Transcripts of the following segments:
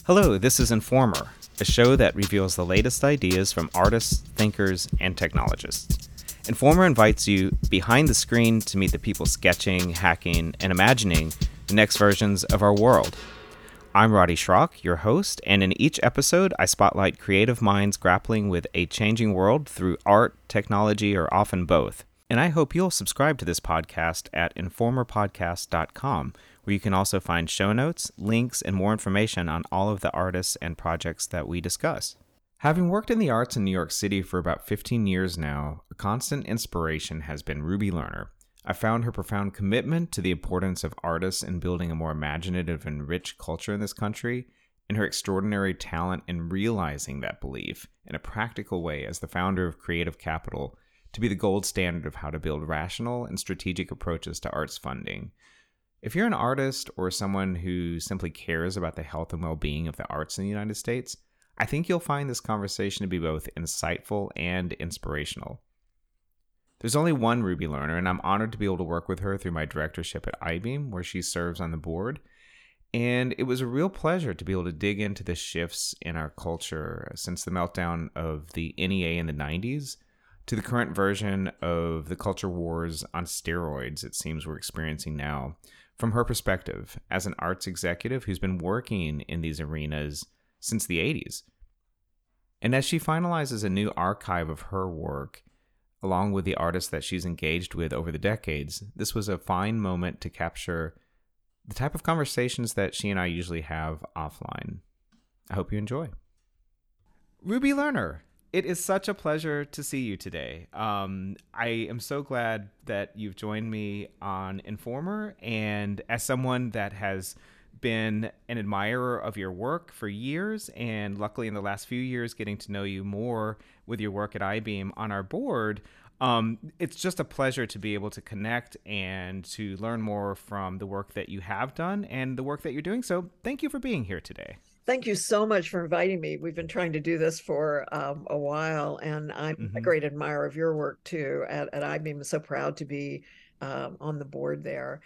Hello, this is Informer, a show that reveals the latest ideas from artists, thinkers, and technologists. Informer invites you behind the screen to meet the people sketching, hacking, and imagining the next versions of our world. I'm Roddy Schrock, your host, and in each episode, I spotlight creative minds grappling with a changing world through art, technology, or often both. And I hope you'll subscribe to this podcast at informerpodcast.com, where you can also find show notes, links, and more information on all of the artists and projects that we discuss. Having worked in the arts in New York City for about 15 years now, a constant inspiration has been Ruby Lerner. I found her profound commitment to the importance of artists in building a more imaginative and rich culture in this country, and her extraordinary talent in realizing that belief in a practical way as the founder of Creative Capital to be the gold standard of how to build rational and strategic approaches to arts funding. If you're an artist or someone who simply cares about the health and well-being of the arts in the United States, I think you'll find this conversation to be both insightful and inspirational. There's only one Ruby Lerner, and I'm honored to be able to work with her through my directorship at iBeam, where she serves on the board. And it was a real pleasure to be able to dig into the shifts in our culture since the meltdown of the NEA in the 90s to the current version of the culture wars on steroids it seems we're experiencing now. From her perspective, as an arts executive who's been working in these arenas since the 80s. And as she finalizes a new archive of her work, along with the artists that she's engaged with over the decades, this was a fine moment to capture the type of conversations that she and I usually have offline. I hope you enjoy. Ruby Lerner, it is such a pleasure to see you today. I am so glad that you've joined me on Informer, and as someone that has been an admirer of your work for years, and luckily in the last few years getting to know you more with your work at iBeam on our board, it's just a pleasure to be able to connect and to learn more from the work that you have done and the work that you're doing. So thank you for being here today. Thank you so much for inviting me. We've been trying to do this for a while, and I'm a great admirer of your work too at iBeam. I'm so proud to be on the board there.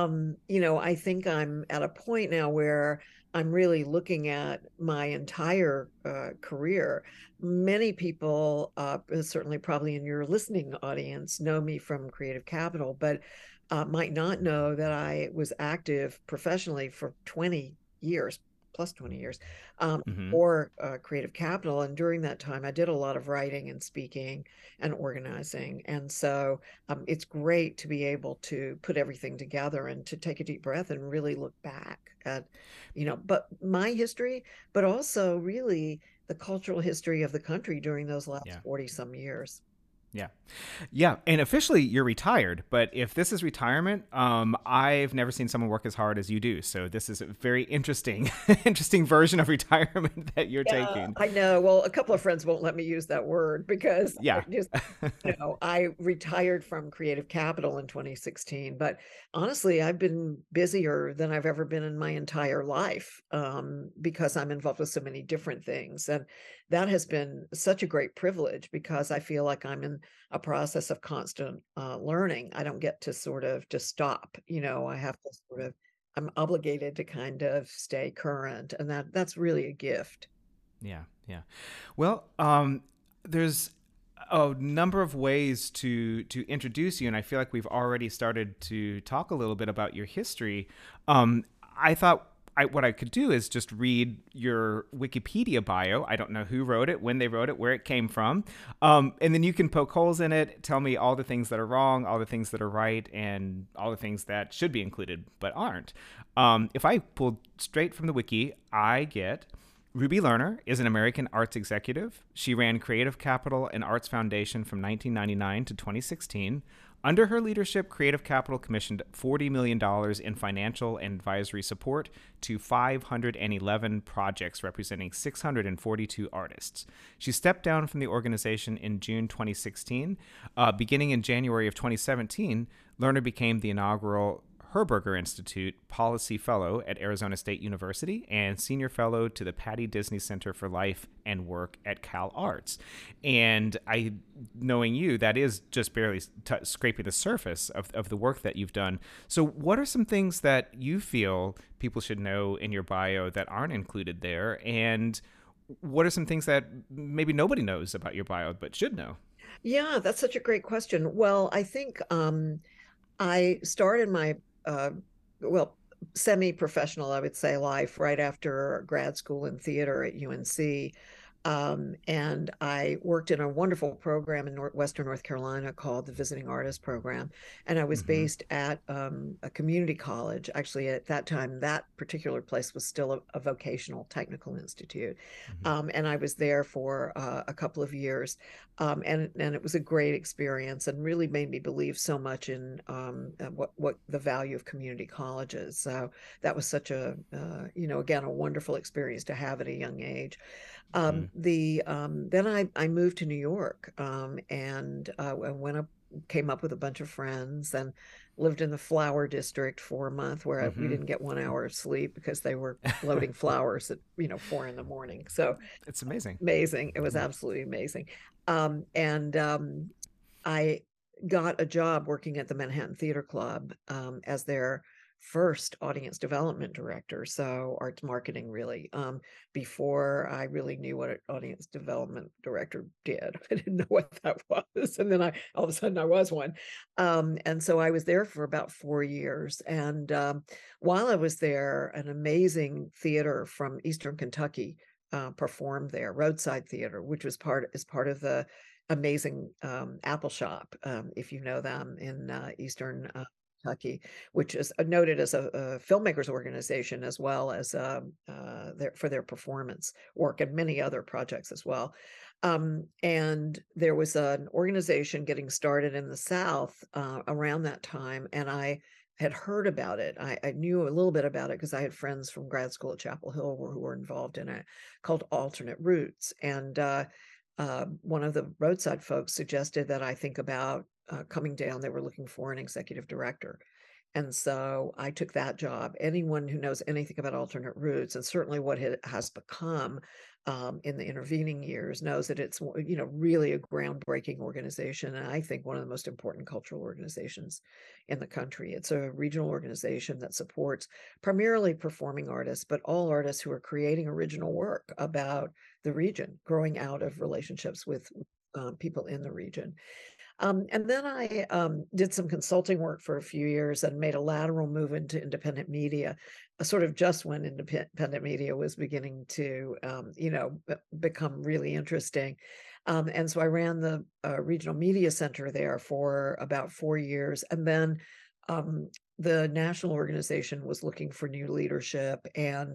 I think I'm at a point now where I'm really looking at my entire career. Many people, certainly probably in your listening audience, know me from Creative Capital, but might not know that I was active professionally for 20 years. Plus 20 years for Creative Capital. And during that time, I did a lot of writing and speaking and organizing. And so it's great to be able to put everything together and to take a deep breath and really look back at, but my history, but also really the cultural history of the country during those last 40 some years. Yeah. And officially you're retired, but if this is retirement, I've never seen someone work as hard as you do. So this is a very interesting version of retirement that you're taking. I know. Well, a couple of friends won't let me use that word because I retired from Creative Capital in 2016, but honestly, I've been busier than I've ever been in my entire life because I'm involved with so many different things. And that has been such a great privilege because I feel like I'm in a process of constant learning. I don't get to sort of just stop, I have to I'm obligated to kind of stay current, and that's really a gift. Yeah. Well, there's a number of ways to introduce you, and I feel like we've already started to talk a little bit about your history. I thought what I could do is just read your Wikipedia bio. I don't know who wrote it, when they wrote it, where it came from. And then you can poke holes in it, tell me all the things that are wrong, all the things that are right, and all the things that should be included but aren't. If I pull straight from the wiki, I get Ruby Lerner is an American arts executive. She ran Creative Capital and Arts Foundation from 1999 to 2016. Under her leadership, Creative Capital commissioned $40 million in financial and advisory support to 511 projects representing 642 artists. She stepped down from the organization in June 2016. Beginning in January of 2017, Lerner became the inaugural Herberger Institute Policy Fellow at Arizona State University and Senior Fellow to the Patty Disney Center for Life and Work at Cal Arts. And knowing you, that is just barely scraping the surface of the work that you've done. So what are some things that you feel people should know in your bio that aren't included there? And what are some things that maybe nobody knows about your bio but should know? Yeah, that's such a great question. Well, I think I started my well, semi-professional, I would say, life right after grad school in theater at UNC. And I worked in a wonderful program in Western North Carolina called the Visiting Artist Program. And I was Mm-hmm. based at a community college. Actually, at that time, that particular place was still a vocational technical institute. Mm-hmm. And I was there for a couple of years. And it was a great experience and really made me believe so much in what the value of community colleges. So that was such a, again, a wonderful experience to have at a young age. Mm-hmm. Then I moved to New York, and I went up, came up with a bunch of friends, and lived in the flower district for a month, where we Mm-hmm. didn't get 1 hour of sleep because they were loading flowers at 4 in the morning. So It's amazing. amazing! It was Yeah. absolutely amazing. And I got a job working at the Manhattan Theater Club as their first audience development director, so arts marketing, really, before I really knew what an audience development director did. I didn't know what that was, and then all of a sudden I was one. And so I was there for about 4 years, and while I was there, an amazing theater from Eastern Kentucky performed there, Roadside Theater, which was part of the amazing Apple Shop, if you know them, in Eastern Kentucky, which is noted as a filmmakers organization, as well as for their performance work and many other projects as well. And there was an organization getting started in the South around that time, and I had heard about it. I knew a little bit about it because I had friends from grad school at Chapel Hill who were involved in it, called Alternate Routes. And one of the Roadside folks suggested that I think about coming down. They were looking for an executive director. And so I took that job. Anyone who knows anything about Alternate Routes, and certainly what it has become in the intervening years, knows that it's really a groundbreaking organization, and I think one of the most important cultural organizations in the country. It's a regional organization that supports primarily performing artists, but all artists who are creating original work about the region, growing out of relationships with people in the region. And then I did some consulting work for a few years and made a lateral move into independent media, sort of just when independent media was beginning to, become really interesting. And so I ran the regional media center there for about 4 years. And then um, the national organization was looking for new leadership. And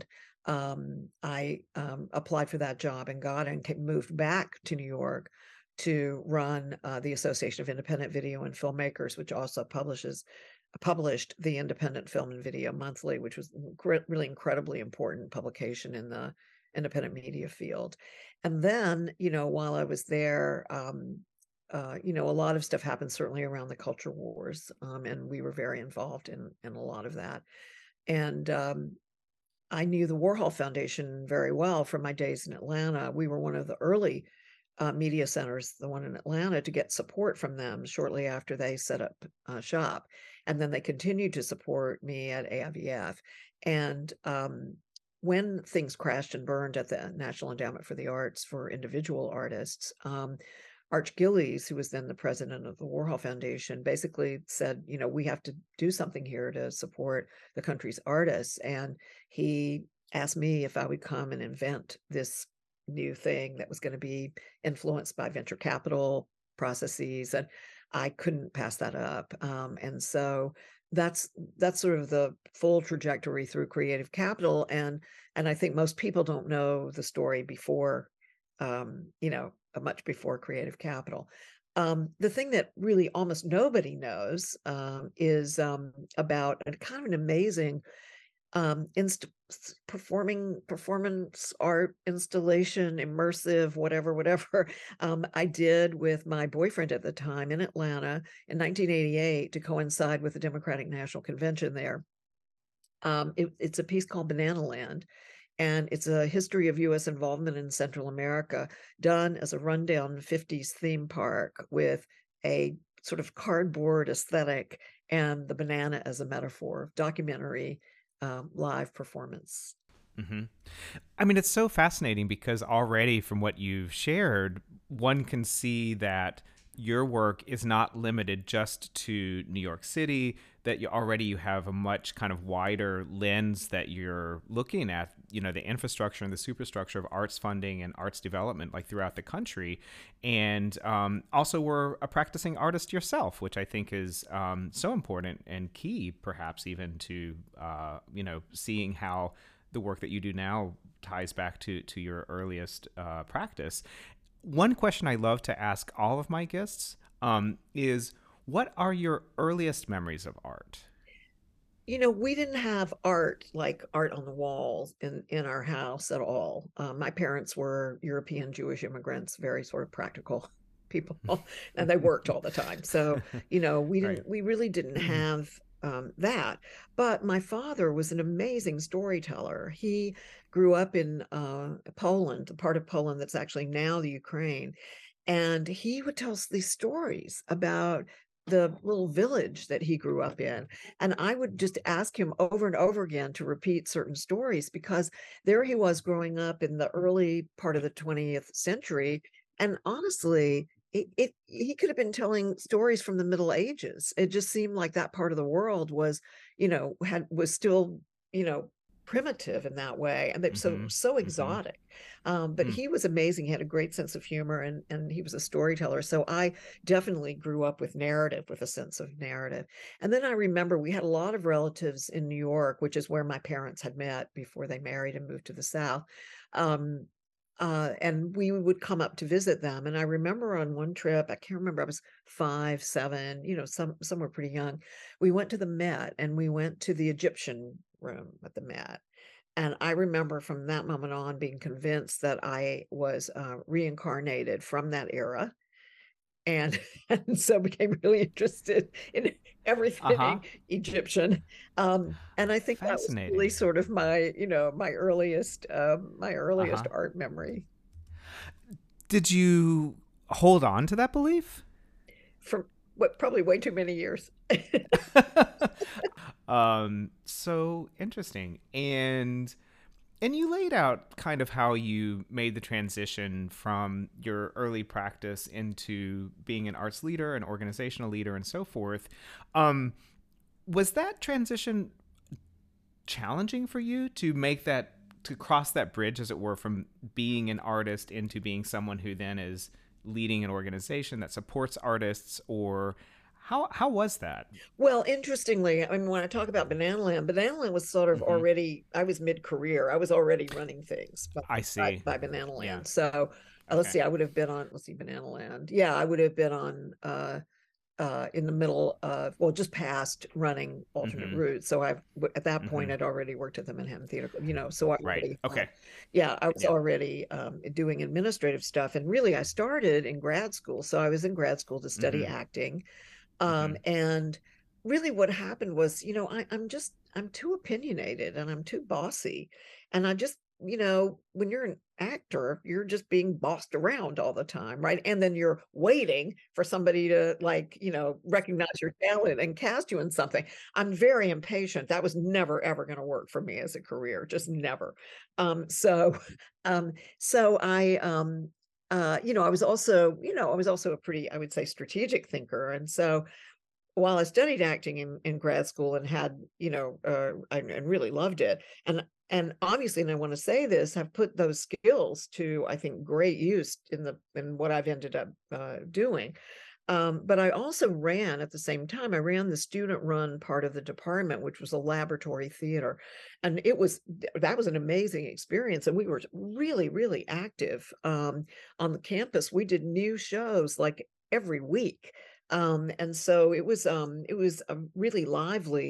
I applied for that job and got and moved back to New York to run the Association of Independent Video and Filmmakers, which also published the Independent Film and Video Monthly, which was really incredibly important publication in the independent media field. And then, while I was there, a lot of stuff happened, certainly around the culture wars, and we were very involved in a lot of that. And I knew the Warhol Foundation very well from my days in Atlanta. We were one of the early media centers, the one in Atlanta, to get support from them shortly after they set up shop. And then they continued to support me at AIVF. And when things crashed and burned at the National Endowment for the Arts for individual artists, Arch Gillies, who was then the president of the Warhol Foundation, basically said, we have to do something here to support the country's artists. And he asked me if I would come and invent this new thing that was going to be influenced by venture capital processes, and I couldn't pass that up. And so that's sort of the full trajectory through Creative Capital, and I think most people don't know the story before, much before Creative Capital. The thing that really almost nobody knows is about a kind of an amazing performing performance art installation, immersive, whatever. I did with my boyfriend at the time in Atlanta in 1988 to coincide with the Democratic National Convention there. It's a piece called Banana Land, and it's a history of U.S. involvement in Central America, done as a rundown 50s theme park with a sort of cardboard aesthetic and the banana as a metaphor, documentary, live performance. Hmm. I mean, it's so fascinating because already from what you've shared, one can see that your work is not limited just to New York City, that you have a much kind of wider lens that you're looking at, the infrastructure and the superstructure of arts funding and arts development like throughout the country. And also we're a practicing artist yourself, which I think is so important and key perhaps even to, seeing how the work that you do now ties back to your earliest practice. One question I love to ask all of my guests is, what are your earliest memories of art? We didn't have art like art on the walls in our house at all. My parents were European Jewish immigrants, very sort of practical people, and they worked all the time. So, Right. we really didn't have that. But my father was an amazing storyteller. He grew up in Poland, the part of Poland that's actually now the Ukraine. And he would tell us these stories about the little village that he grew up in. And I would just ask him over and over again to repeat certain stories because there he was growing up in the early part of the 20th century. And honestly, he could have been telling stories from the Middle Ages. It just seemed like that part of the world was, was still, you know, primitive in that way, and they Mm-hmm. so Mm-hmm. exotic. But Hmm. he was amazing. He had a great sense of humor, and he was a storyteller. So I definitely grew up with narrative, with a sense of narrative. And then I remember we had a lot of relatives in New York, which is where my parents had met before they married and moved to the South. Um, and we would come up to visit them. And I remember on one trip, I can't remember, I was 5, 7, some were pretty young. We went to the Met and we went to the Egyptian room at the Met. And I remember from that moment on being convinced that I was reincarnated from that era, and and so became really interested in Uh-huh. everything Egyptian. And I think that was really Fascinating. sort of my earliest Uh-huh. art memory Did you hold on to that belief? from what probably way too many years. So interesting. And you laid out kind of how you made the transition from your early practice into being an arts leader, an organizational leader, and so forth. Um, was that transition challenging for you to make that, to cross that bridge, as it were, from being an artist into being someone who then is leading an organization that supports artists? Or how was that? Well, interestingly, I mean, when I talk about Banana Land was sort of Mm-hmm. already, I was mid-career. I was already running things I see. by Banana Yeah. Land. So let's Okay. see, I would have been on, let's see, Banana Land. Yeah, I would have been on in the middle of, well, just past running alternate Mm-hmm. routes. So at that point, Mm-hmm. I'd already worked at the Manhattan Theater Club, so I Right. already Okay. yeah, I was Yeah. already doing administrative stuff. And really, I started in grad school. So I was in grad school to study Mm-hmm. acting. Mm-hmm. And really what happened was, I'm too opinionated and I'm too bossy. And I just, when you're an actor, you're just being bossed around all the time, right? And then you're waiting for somebody to like, recognize your talent and cast you in something. I'm very impatient. That was never ever going to work for me as a career, just never. So um so I was also a pretty, I would say, strategic thinker. And so while I studied acting in grad school and had, and really loved it, and obviously, and I want to say this, have put those skills to, I think, great use in what I've ended up doing. But I also ran at the same time. I ran the student-run part of the department, which was a laboratory theater, and that was an amazing experience. And we were really, really active on the campus. We did new shows like every week, and so it was really lively.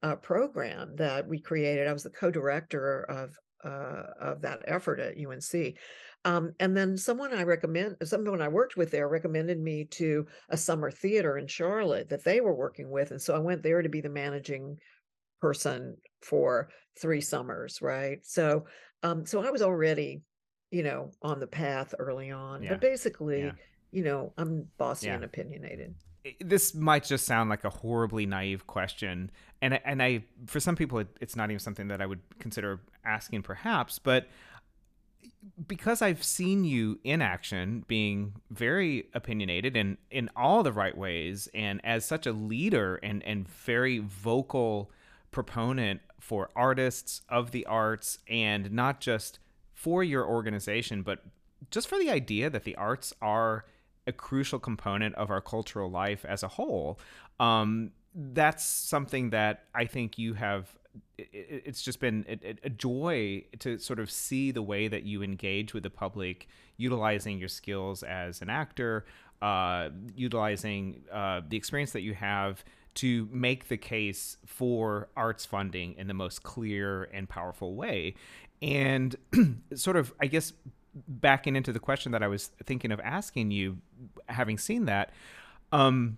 program that we created. I was the co-director of that effort at UNC. And then someone I worked with there recommended me to a summer theater in Charlotte that they were working with. And so I went there to be the managing person for 3 summers, right? So I was already, on the path early on, Yeah. but Yeah. basically, I'm bossy Yeah. and opinionated. This might just sound like a horribly naive question, and I for some people it's not even something that I would consider asking, perhaps, but because I've seen you in action, being very opinionated and in all the right ways, and as such a leader and very vocal proponent for artists of the arts, and not just for your organization, but just for the idea that the arts are a crucial component of our cultural life as a whole. That's something that I think you have. It's just been a joy to sort of see the way that you engage with the public, utilizing your skills as an actor, utilizing the experience that you have to make the case for arts funding in the most clear and powerful way. And sort of, I guess, backing into the question that I was thinking of asking you, having seen that, um,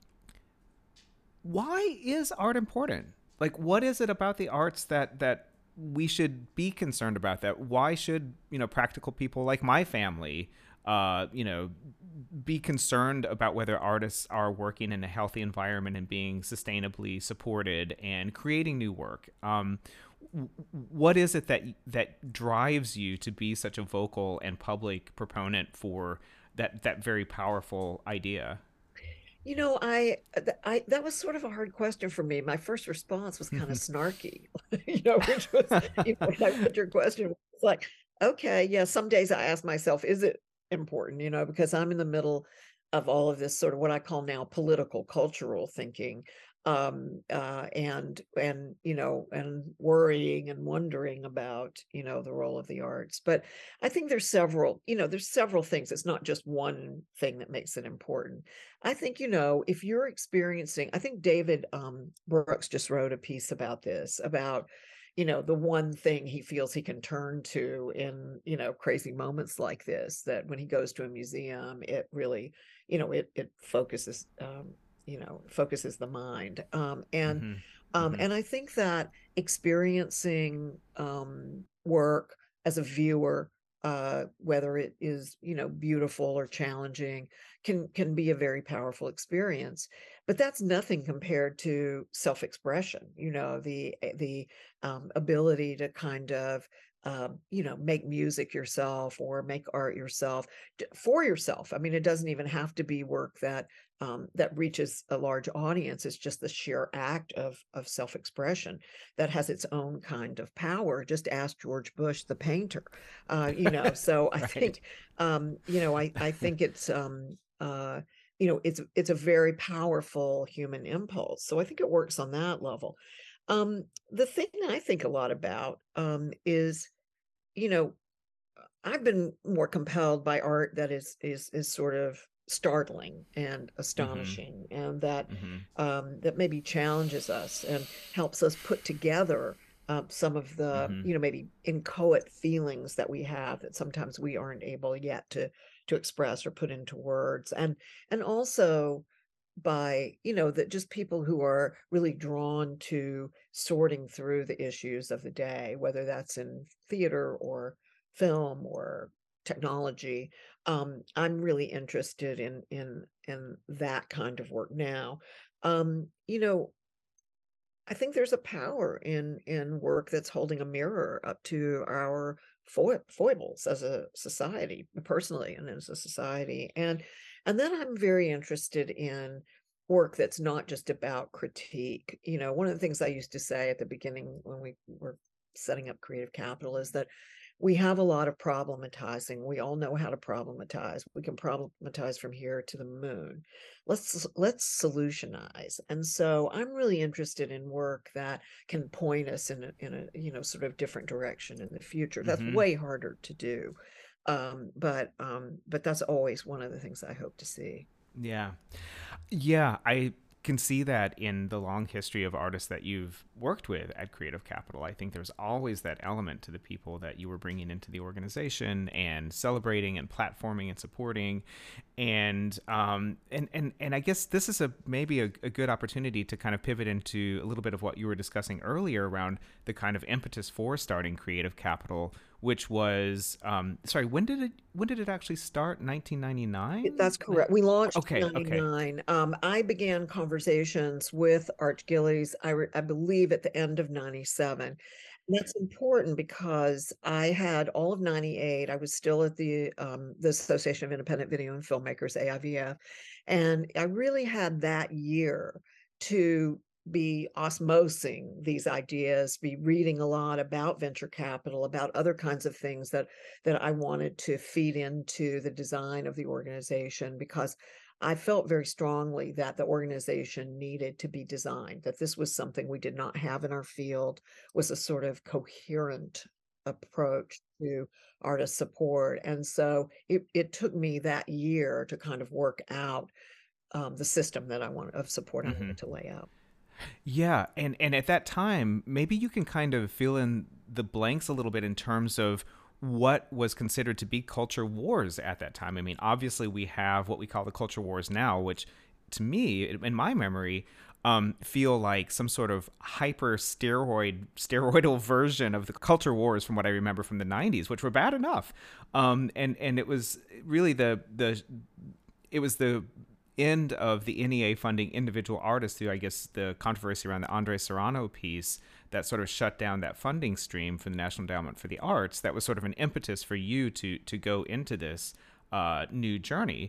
why is art important? Like, what is it about the arts that we should be concerned about? That why should practical people like my family, be concerned about whether artists are working in a healthy environment and being sustainably supported and creating new work? What is it that drives you to be such a vocal and public proponent for that very powerful idea? I that was sort of a hard question for me. My first response was kind of snarky, which was, when I read your question, it's like, okay, yeah, some days I ask myself, is it important, because I'm in the middle of all of this sort of what I call now political cultural thinking, and worrying and wondering about, the role of the arts. But I think there's several things. It's not just one thing that makes it important. I think, if you're experiencing, I think David Brooks just wrote a piece about this, about, the one thing he feels he can turn to in, crazy moments like this, that when he goes to a museum, it really, it focuses the mind. Mm-hmm. Mm-hmm. And I think that experiencing work as a viewer, whether it is, beautiful or challenging, can be a very powerful experience. But that's nothing compared to self-expression. The ability to kind of make music yourself or make art yourself for yourself. I mean, it doesn't even have to be work that reaches a large audience. It's just the sheer act of self-expression that has its own kind of power. Just ask George Bush, the painter. So I Right. think, I think it's a very powerful human impulse. So I think it works on that level. The thing I think a lot about is, you know, I've been more compelled by art that is sort of startling and Mm-hmm. astonishing, and that Mm-hmm. that maybe challenges us and helps us put together some of the, Mm-hmm. maybe inchoate feelings that we have that sometimes we aren't able yet to express or put into words. And also by, that just people who are really drawn to sorting through the issues of the day, whether that's in theater or film or technology. I'm really interested in that kind of work now. um you know I think there's a power in work that's holding a mirror up to our foibles as a society, personally and as a society. And then I'm very interested in work that's not just about critique. One of the things I used to say at the beginning when we were setting up Creative Capital is that we have a lot of problematizing. We all know how to problematize. We can problematize from here to the moon. Let's solutionize. And so I'm really interested in work that can point us in a sort of different direction in the future. That's Mm-hmm. way harder to do. But that's always one of the things I hope to see. Yeah. Yeah, I can see that in the long history of artists that you've worked with at Creative Capital. I think there's always that element to the people that you were bringing into the organization and celebrating and platforming and supporting. And I guess this is maybe a good opportunity to kind of pivot into a little bit of what you were discussing earlier around the kind of impetus for starting Creative Capital, which was sorry, when did it actually start? 1999? That's correct. We launched in Okay, okay. 99. I began conversations with Art Gillies, I believe, at the end of 97. And that's important because I had all of 98. I was still at the Association of Independent Video and Filmmakers, AIVF, and I really had that year to be osmosing these ideas, be reading a lot about venture capital, about other kinds of things that I wanted to feed into the design of the organization, because I felt very strongly that the organization needed to be designed, that this was something we did not have in our field, was a sort of coherent approach to artist support. And so it took me that year to kind of work out the system that I wanted of support I wanted to lay out. Yeah, and at that time, maybe you can kind of fill in the blanks a little bit in terms of what was considered to be culture wars at that time. I mean, obviously we have what we call the culture wars now, which to me, in my memory, feel like some sort of steroidal version of the culture wars from what I remember from the 90s, which were bad enough. And it was really the end of the NEA funding individual artists through, I guess, the controversy around the Andre Serrano piece that sort of shut down that funding stream for the National Endowment for the Arts. That was sort of an impetus for you to go into this new journey.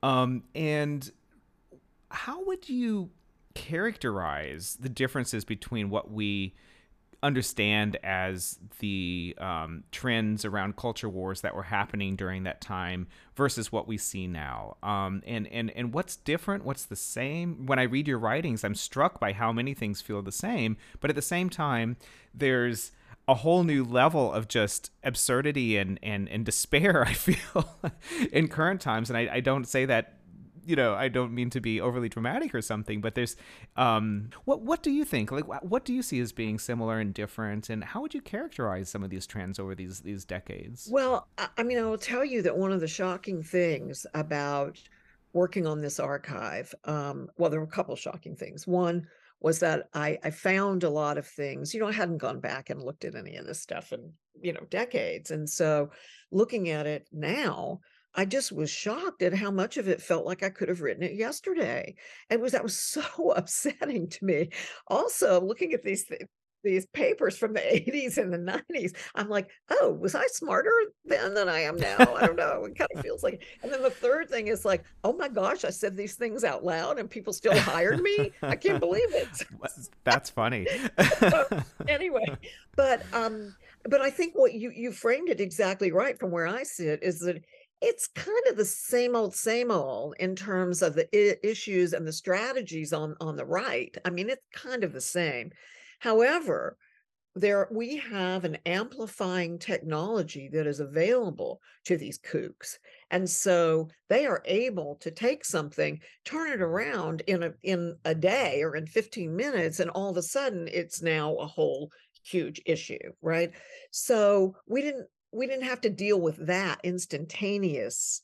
And how would you characterize the differences between what we understand as the trends around culture wars that were happening during that time versus what we see now? And what's different? What's the same? When I read your writings, I'm struck by how many things feel the same, but at the same time, there's a whole new level of just absurdity and despair, I feel, in current times. And I don't say that, I don't mean to be overly dramatic or something, but there's, what do you think? Like, what do you see as being similar and different, and how would you characterize some of these trends over these decades? Well, I mean, I will tell you that one of the shocking things about working on this archive, well, there were a couple shocking things. One was that I found a lot of things, I hadn't gone back and looked at any of this stuff in, decades. And so looking at it now, I just was shocked at how much of it felt like I could have written it yesterday. That was so upsetting to me. Also, looking at these papers from the 80s and the 90s, I'm like, oh, was I smarter then than I am now? I don't know. It kind of feels like. And then the third thing is like, oh my gosh, I said these things out loud and people still hired me. I can't believe it. That's funny. Anyway, but I think what you framed it exactly right from where I sit is that it's kind of the same old in terms of the issues and the strategies on the right. I mean, it's kind of the same. However, we have an amplifying technology that is available to these kooks. And so they are able to take something, turn it around in a day or in 15 minutes, and all of a sudden it's now a whole huge issue, right? So we didn't have to deal with that instantaneous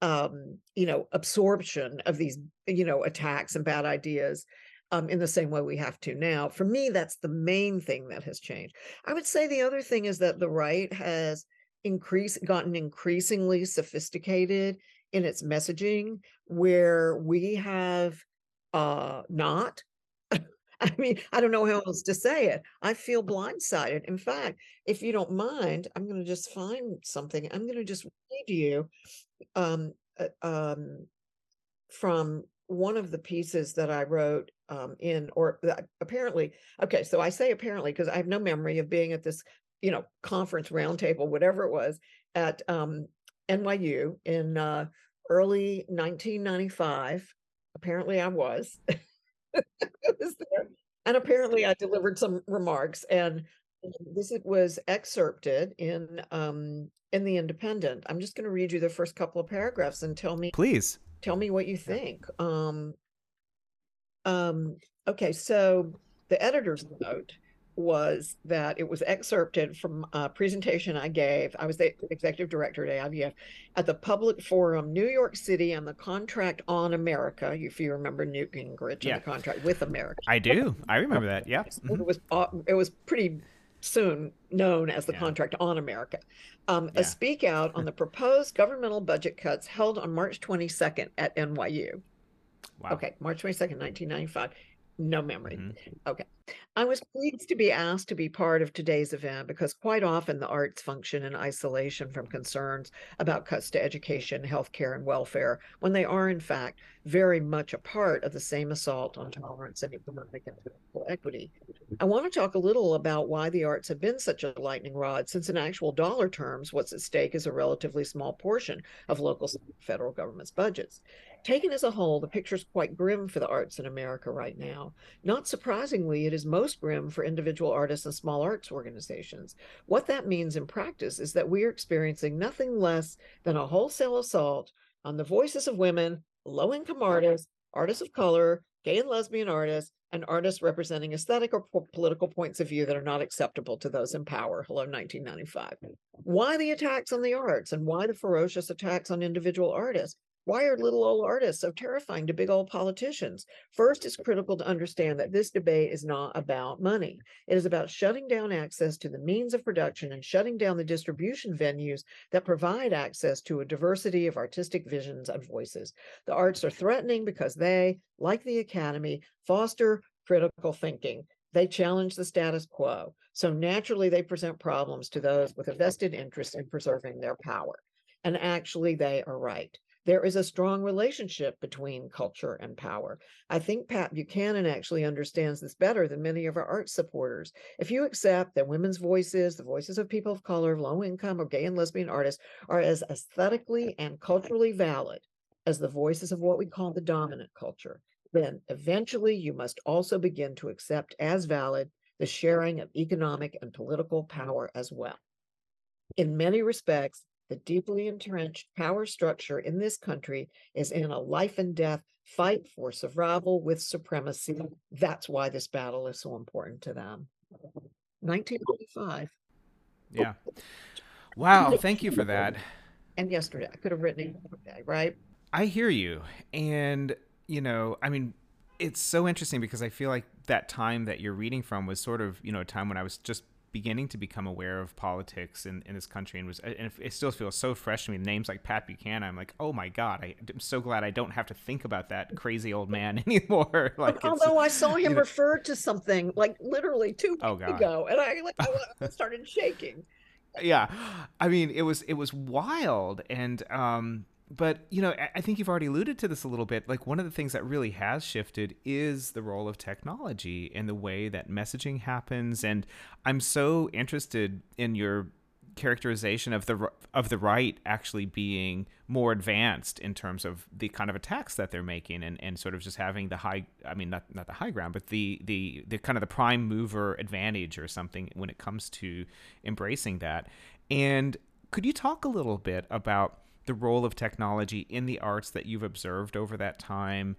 absorption of these attacks and bad ideas in the same way we have to now. For me, that's the main thing that has changed. I would say the other thing is that the right has gotten increasingly sophisticated in its messaging, where we have not. I mean, I don't know how else to say it. I feel blindsided. In fact, if you don't mind, I'm going to just find something. I'm going to just read you um, uh, um, from one of the pieces that I wrote apparently. Okay, so I say apparently because I have no memory of being at this, conference roundtable, whatever it was, at NYU in early 1995. Apparently, I was. Was there. And apparently I delivered some remarks, and this was excerpted in the Independent. I'm just going to read you the first couple of paragraphs and tell me Please. what you Yeah. think. Um, okay, so the editor's note was that it was excerpted from a presentation I gave. I was the executive director at IVF at the Public Forum, New York City, on the contract on America. If you remember Newt Gingrich and Yeah, the contract with America. I do. I remember that. Yeah. It was it was pretty soon known as the Yeah. contract on America. A Yeah. speak out on the proposed governmental budget cuts held on March 22nd at NYU. Wow. Okay, March 22nd, 1995. No memory. Hmm. Okay. I was pleased to be asked to be part of today's event because quite often the arts function in isolation from concerns about cuts to education, healthcare, and welfare, when they are, in fact, very much a part of the same assault on tolerance and economic and political equity. I want to talk a little about why the arts have been such a lightning rod, since in actual dollar terms, what's at stake is a relatively small portion of local and federal government's budgets. Taken as a whole, the picture is quite grim for the arts in America right now. Not surprisingly, it is most grim for individual artists and small arts organizations. What that means in practice is that we are experiencing nothing less than a wholesale assault on the voices of women, low income artists, artists of color, gay and lesbian artists, and artists representing aesthetic or political points of view that are not acceptable to those in power. Hello, 1995. Why the attacks on the arts and why the ferocious attacks on individual artists? Why are little old artists so terrifying to big old politicians? First, it's critical to understand that this debate is not about money. It is about shutting down access to the means of production and shutting down the distribution venues that provide access to a diversity of artistic visions and voices. The arts are threatening because they, like the Academy, foster critical thinking. They challenge the status quo. So naturally, they present problems to those with a vested interest in preserving their power. And actually, they are right. There is a strong relationship between culture and power. I think Pat Buchanan actually understands this better than many of our art supporters. If you accept that women's voices, the voices of people of color, low income, or gay and lesbian artists are as aesthetically and culturally valid as the voices of what we call the dominant culture, then eventually you must also begin to accept as valid the sharing of economic and political power as well. In many respects, the deeply entrenched power structure in this country is in a life and death fight for survival with supremacy. That's why this battle is so important to them. 1945. Yeah. Wow. Thank you for that. And yesterday, I could have written it yesterday, right? I hear you. And, I mean, it's so interesting because I feel like that time that you're reading from was sort of, a time when I was just beginning to become aware of politics in this country and it still feels so fresh to me. Names like Pat Buchanan, I'm like, oh my God, I'm so glad I don't have to think about that crazy old man anymore. Like, although I saw him referred to something like literally 2 weeks oh God. ago, and I started shaking. Yeah, I mean, it was wild. And but I think you've already alluded to this a little bit. Like, one of the things that really has shifted is the role of technology and the way that messaging happens. And I'm so interested in your characterization of the right actually being more advanced in terms of the kind of attacks that they're making, and sort of just having the high, I mean, not the high ground, but the kind of the prime mover advantage or something when it comes to embracing that. And could you talk a little bit about the role of technology in the arts that you've observed over that time?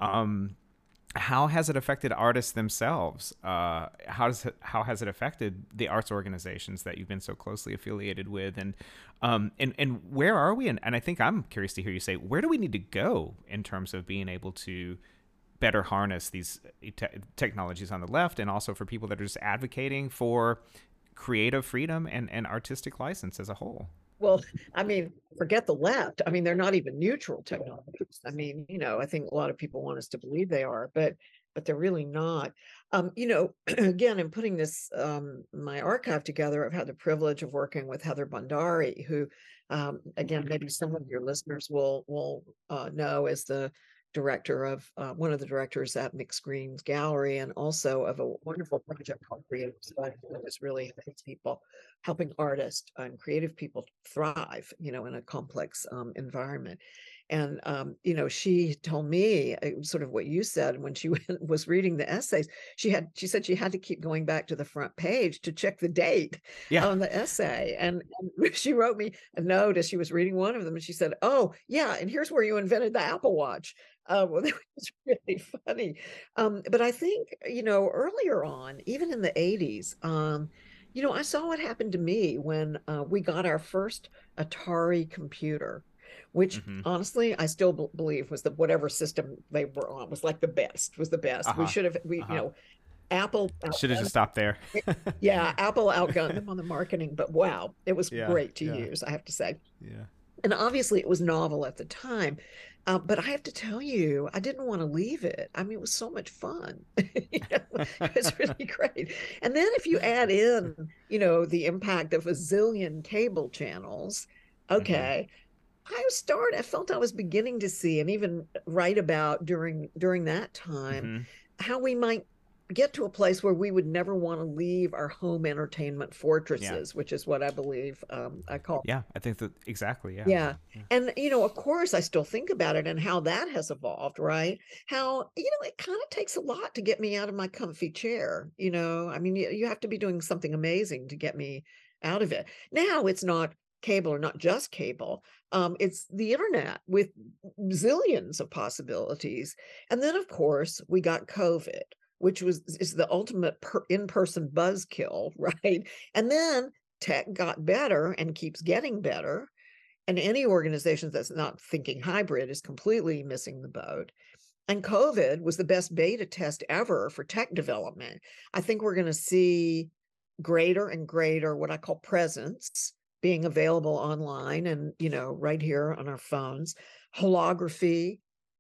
How has it affected artists themselves? How has it affected the arts organizations that you've been so closely affiliated with? And where are we? And I think I'm curious to hear you say, where do we need to go in terms of being able to better harness these technologies on the left, and also for people that are just advocating for creative freedom and artistic license as a whole? Well, I mean, forget the left. I mean, they're not even neutral technologies. I mean, I think a lot of people want us to believe they are, but they're really not. Again, in putting this my archive together, I've had the privilege of working with Heather Bhandari, who, again, maybe some of your listeners will know as the director of one of the directors at Mixed Screens Gallery, and also of a wonderful project called Creative Study, that just really helps people helping artists and creative people thrive, in a complex environment. And she told me sort of what you said when she was reading the essays. She said she had to keep going back to the front page to check the date Yeah. on the essay, and she wrote me a note as she was reading one of them, and she said, "Oh yeah, and here's where you invented the Apple Watch." Well, that was really funny. But I think earlier on, even in the 80s, I saw what happened to me when we got our first Atari computer, which Mm-hmm. honestly I still believe was the whatever system they were on was like the best, was the best. We Uh-huh. should have Uh-huh. Apple Should have outgunned, just stopped there. yeah, Apple outgunned them on the marketing, but wow, it was Yeah. great to Yeah. use, I have to say. Yeah. And obviously it was novel at the time. But I have to tell you, I didn't want to leave it. I mean, it was so much fun. It was really great. And then if you add in, the impact of a zillion cable channels, Mm-hmm. okay, I felt I was beginning to see and even write about during that time Mm-hmm. how we might get to a place where we would never want to leave our home entertainment Yeah. fortresses, which is what I believe I call. Yeah. I think that exactly. Yeah. Yeah. Yeah. And, of course, I still think about it and how that has evolved, right? How, it kind of takes a lot to get me out of my comfy chair. I mean, you have to be doing something amazing to get me out of it. Now it's not cable or not just cable. It's the internet with zillions of possibilities. And then, of course, we got COVID, which is the ultimate in-person buzzkill, right? And then tech got better and keeps getting better, and any organization that's not thinking hybrid is completely missing the boat. And COVID was the best beta test ever for tech development. I think we're going to see greater and greater what I call presence being available online and, right here on our phones. Holography,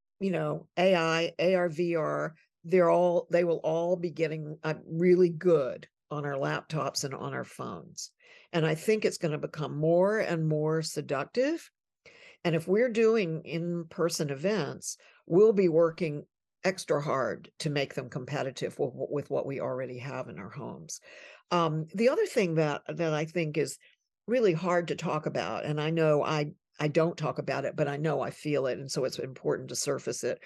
AI, AR, VR, they will all be getting really good on our laptops and on our phones. And I think it's going to become more and more seductive. And if we're doing in-person events, we'll be working extra hard to make them competitive with what we already have in our homes. The other thing that I think is really hard to talk about, and I know I don't talk about it, but I know I feel it, and so it's important to surface it.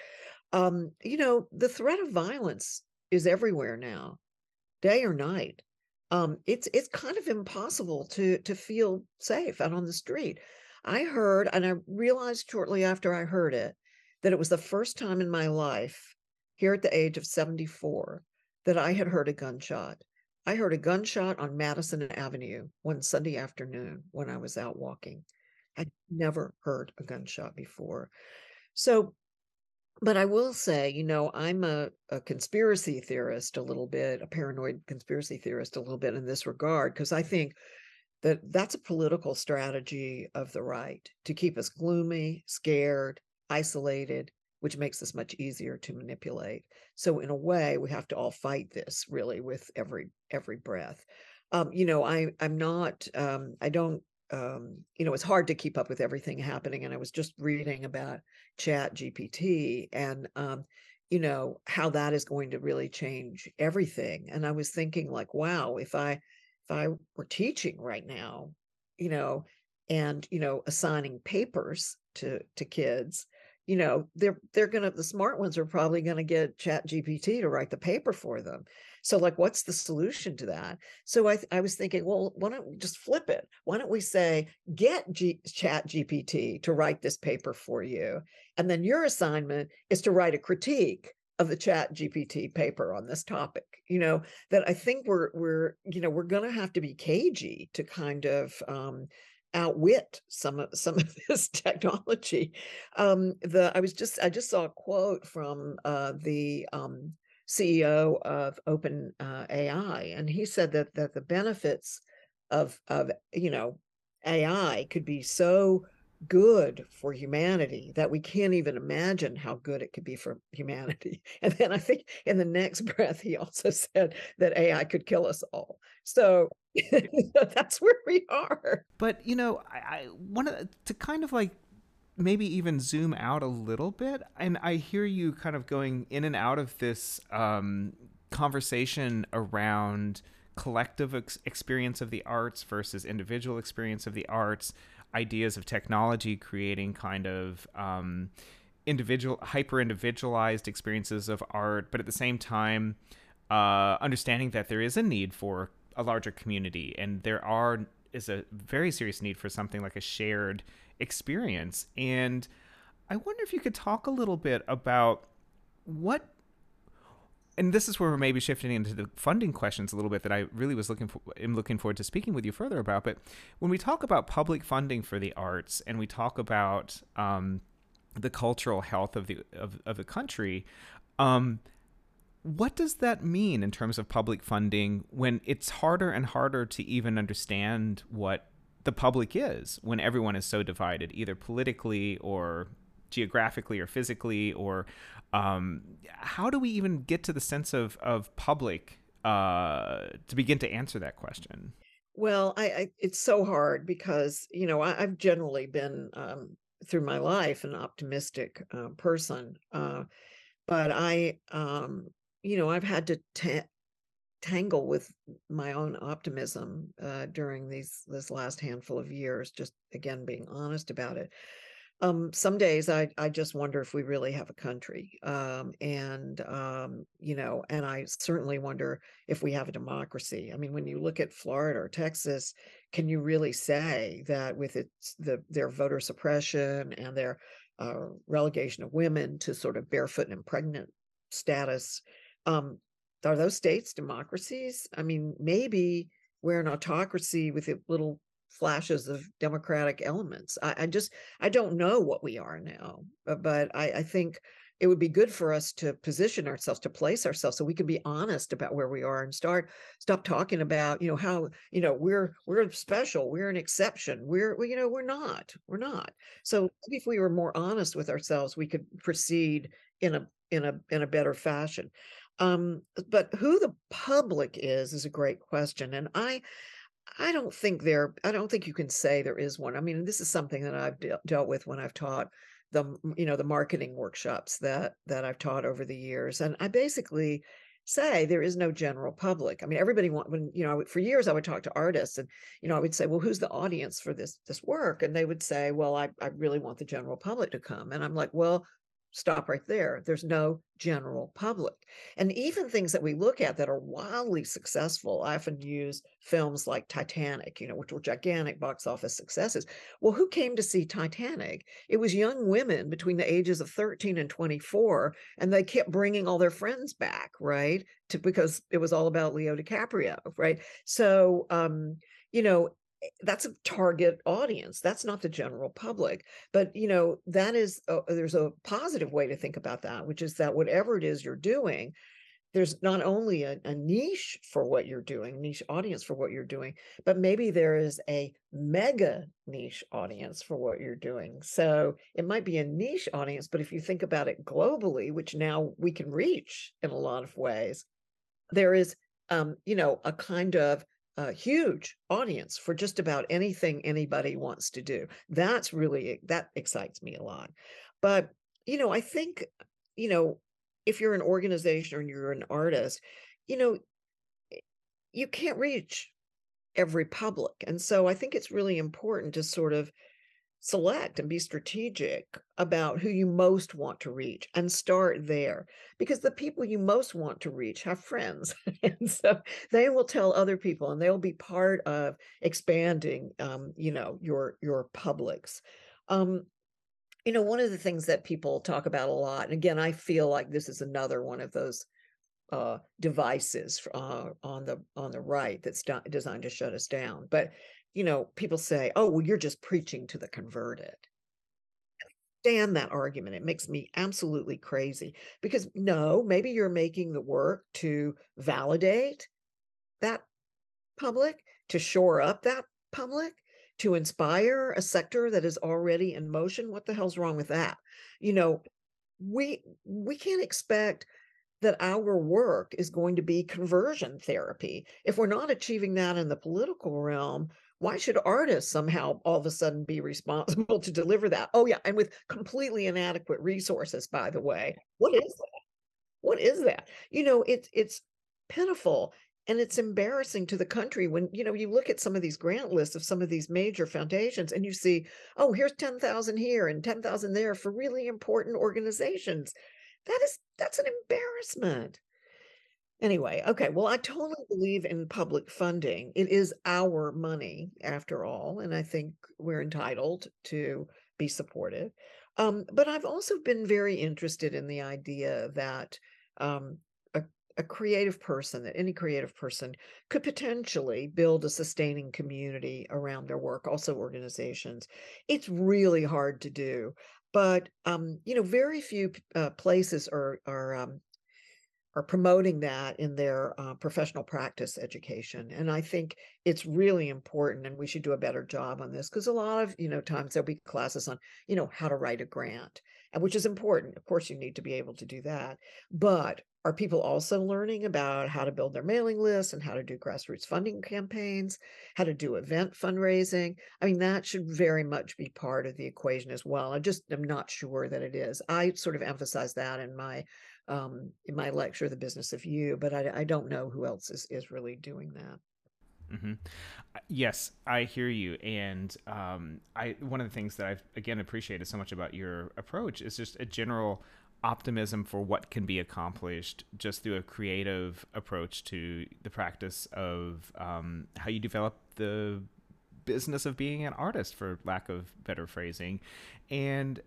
The threat of violence is everywhere now, day or night. It's kind of impossible to feel safe out on the street. I heard, and I realized shortly after I heard it, that it was the first time in my life, here at the age of 74, that I had heard a gunshot. I heard a gunshot on Madison Avenue one Sunday afternoon when I was out walking. I'd never heard a gunshot before. So, but I will say, I'm a conspiracy theorist a little bit, a paranoid conspiracy theorist a little bit in this regard, because I think that that's a political strategy of the right to keep us gloomy, scared, isolated, which makes us much easier to manipulate. So in a way, we have to all fight this really with every breath. I'm not, I don't, it's hard to keep up with everything happening. And I was just reading about Chat GPT and, how that is going to really change everything. And I was thinking like, wow, if I were teaching right now, you know, and assigning papers to kids, they're gonna the smart ones are probably gonna get Chat GPT to write the paper for them. So like, what's the solution to that? So I was thinking, well, why don't we just flip it? Why don't we say, get Chat GPT to write this paper for you, and then your assignment is to write a critique of the Chat GPT paper on this topic. That I think we're going to have to be cagey to kind of outwit some of this technology. I just saw a quote from the CEO of Open AI, and he said that the benefits of AI could be so good for humanity that we can't even imagine how good it could be for humanity. And then I think in the next breath, he also said that AI could kill us all. So that's where we are. But I want to kind of like maybe even zoom out a little bit, and I hear you kind of going in and out of this conversation around collective experience of the arts versus individual experience of the arts, ideas of technology creating kind of individual, hyper individualized experiences of art, but at the same time, understanding that there is a need for a larger community, and is a very serious need for something like a shared experience. And I wonder if you could talk a little bit about what, and this is where we're maybe shifting into the funding questions a little bit that I really am looking forward to speaking with you further about. But when we talk about public funding for the arts, and we talk about the cultural health of the country, what does that mean in terms of public funding when it's harder and harder to even understand what the public is, when everyone is so divided, either politically or geographically or physically, or how do we even get to the sense of public to begin to answer that question? Well, it's so hard because, I've generally been through my life an optimistic person, but I've had to tangle with my own optimism during this last handful of years, just again being honest about it. Some days I just wonder if we really have a country. And I certainly wonder if we have a democracy. I mean, when you look at Florida or Texas, can you really say that with their voter suppression and their relegation of women to sort of barefoot and pregnant status, um, are those states democracies? I mean, maybe we're an autocracy with a little flashes of democratic elements. I don't know what we are now, but I think it would be good for us to position ourselves, to place ourselves, so we can be honest about where we are and stop talking about how we're special, we're an exception, we're not. So maybe if we were more honest with ourselves, we could proceed in a better fashion. But who the public is a great question, and I don't think you can say there is one. I mean, this is something that I've dealt with when I've taught the marketing workshops that I've taught over the years. And I basically say there is no general public. I mean, for years I would talk to artists, and, I would say, well, who's the audience for this work? And they would say, well, I really want the general public to come. And I'm like, well, stop right there. There's no general public. And even things that we look at that are wildly successful, I often use films like Titanic, which were gigantic box office successes. Well, who came to see Titanic? It was young women between the ages of 13 and 24, and they kept bringing all their friends back, right? Because it was all about Leo DiCaprio, right? So, that's a target audience. That's not the general public. But that is there's a positive way to think about that, which is that whatever it is you're doing, there's not only a niche for what you're doing, niche audience for what you're doing, but maybe there is a mega niche audience for what you're doing. So it might be a niche audience, but if you think about it globally, which now we can reach in a lot of ways, there is a kind of a huge audience for just about anything anybody wants to do. That excites me a lot. But I think if you're an organization or you're an artist, you can't reach every public. And so I think it's really important to sort of select and be strategic about who you most want to reach and start there, because the people you most want to reach have friends. And so they will tell other people, and they'll be part of expanding your publics. One of the things that people talk about a lot, and again, I feel like this is another one of those devices on the right that's designed to shut us down. But people say, oh, well, you're just preaching to the converted. Stand that argument. It makes me absolutely crazy, because no, maybe you're making the work to validate that public, to shore up that public, to inspire a sector that is already in motion. What the hell's wrong with that? We can't expect that our work is going to be conversion therapy. If we're not achieving that in the political realm, why should artists somehow all of a sudden be responsible to deliver that? Oh yeah, and with completely inadequate resources, by the way. What is that? What is that? It's pitiful. And it's embarrassing to the country when, you look at some of these grant lists of some of these major foundations and you see, oh, here's 10,000 here and 10,000 there for really important organizations. That's an embarrassment. Anyway, okay, well, I totally believe in public funding. It is our money after all, and I think we're entitled to be supportive. But I've also been very interested in the idea that um, a, a creative person, that any creative person could potentially build a sustaining community around their work, also organizations. It's really hard to do, but very few places are promoting that in their professional practice education. And I think it's really important, and we should do a better job on this because a lot of, times there'll be classes on, how to write a grant, and which is important. Of course, you need to be able to do that. But are people also learning about how to build their mailing lists and how to do grassroots funding campaigns, how to do event fundraising? I mean, that should very much be part of the equation as well. I just am not sure that it is. I sort of emphasize that in my lecture, The Business of You, but I don't know who else is really doing that. Mm-hmm. Yes, I hear you, and I one of the things that I've again appreciated so much about your approach is just a general optimism for what can be accomplished just through a creative approach to the practice of how you develop the business of being an artist, for lack of better phrasing. And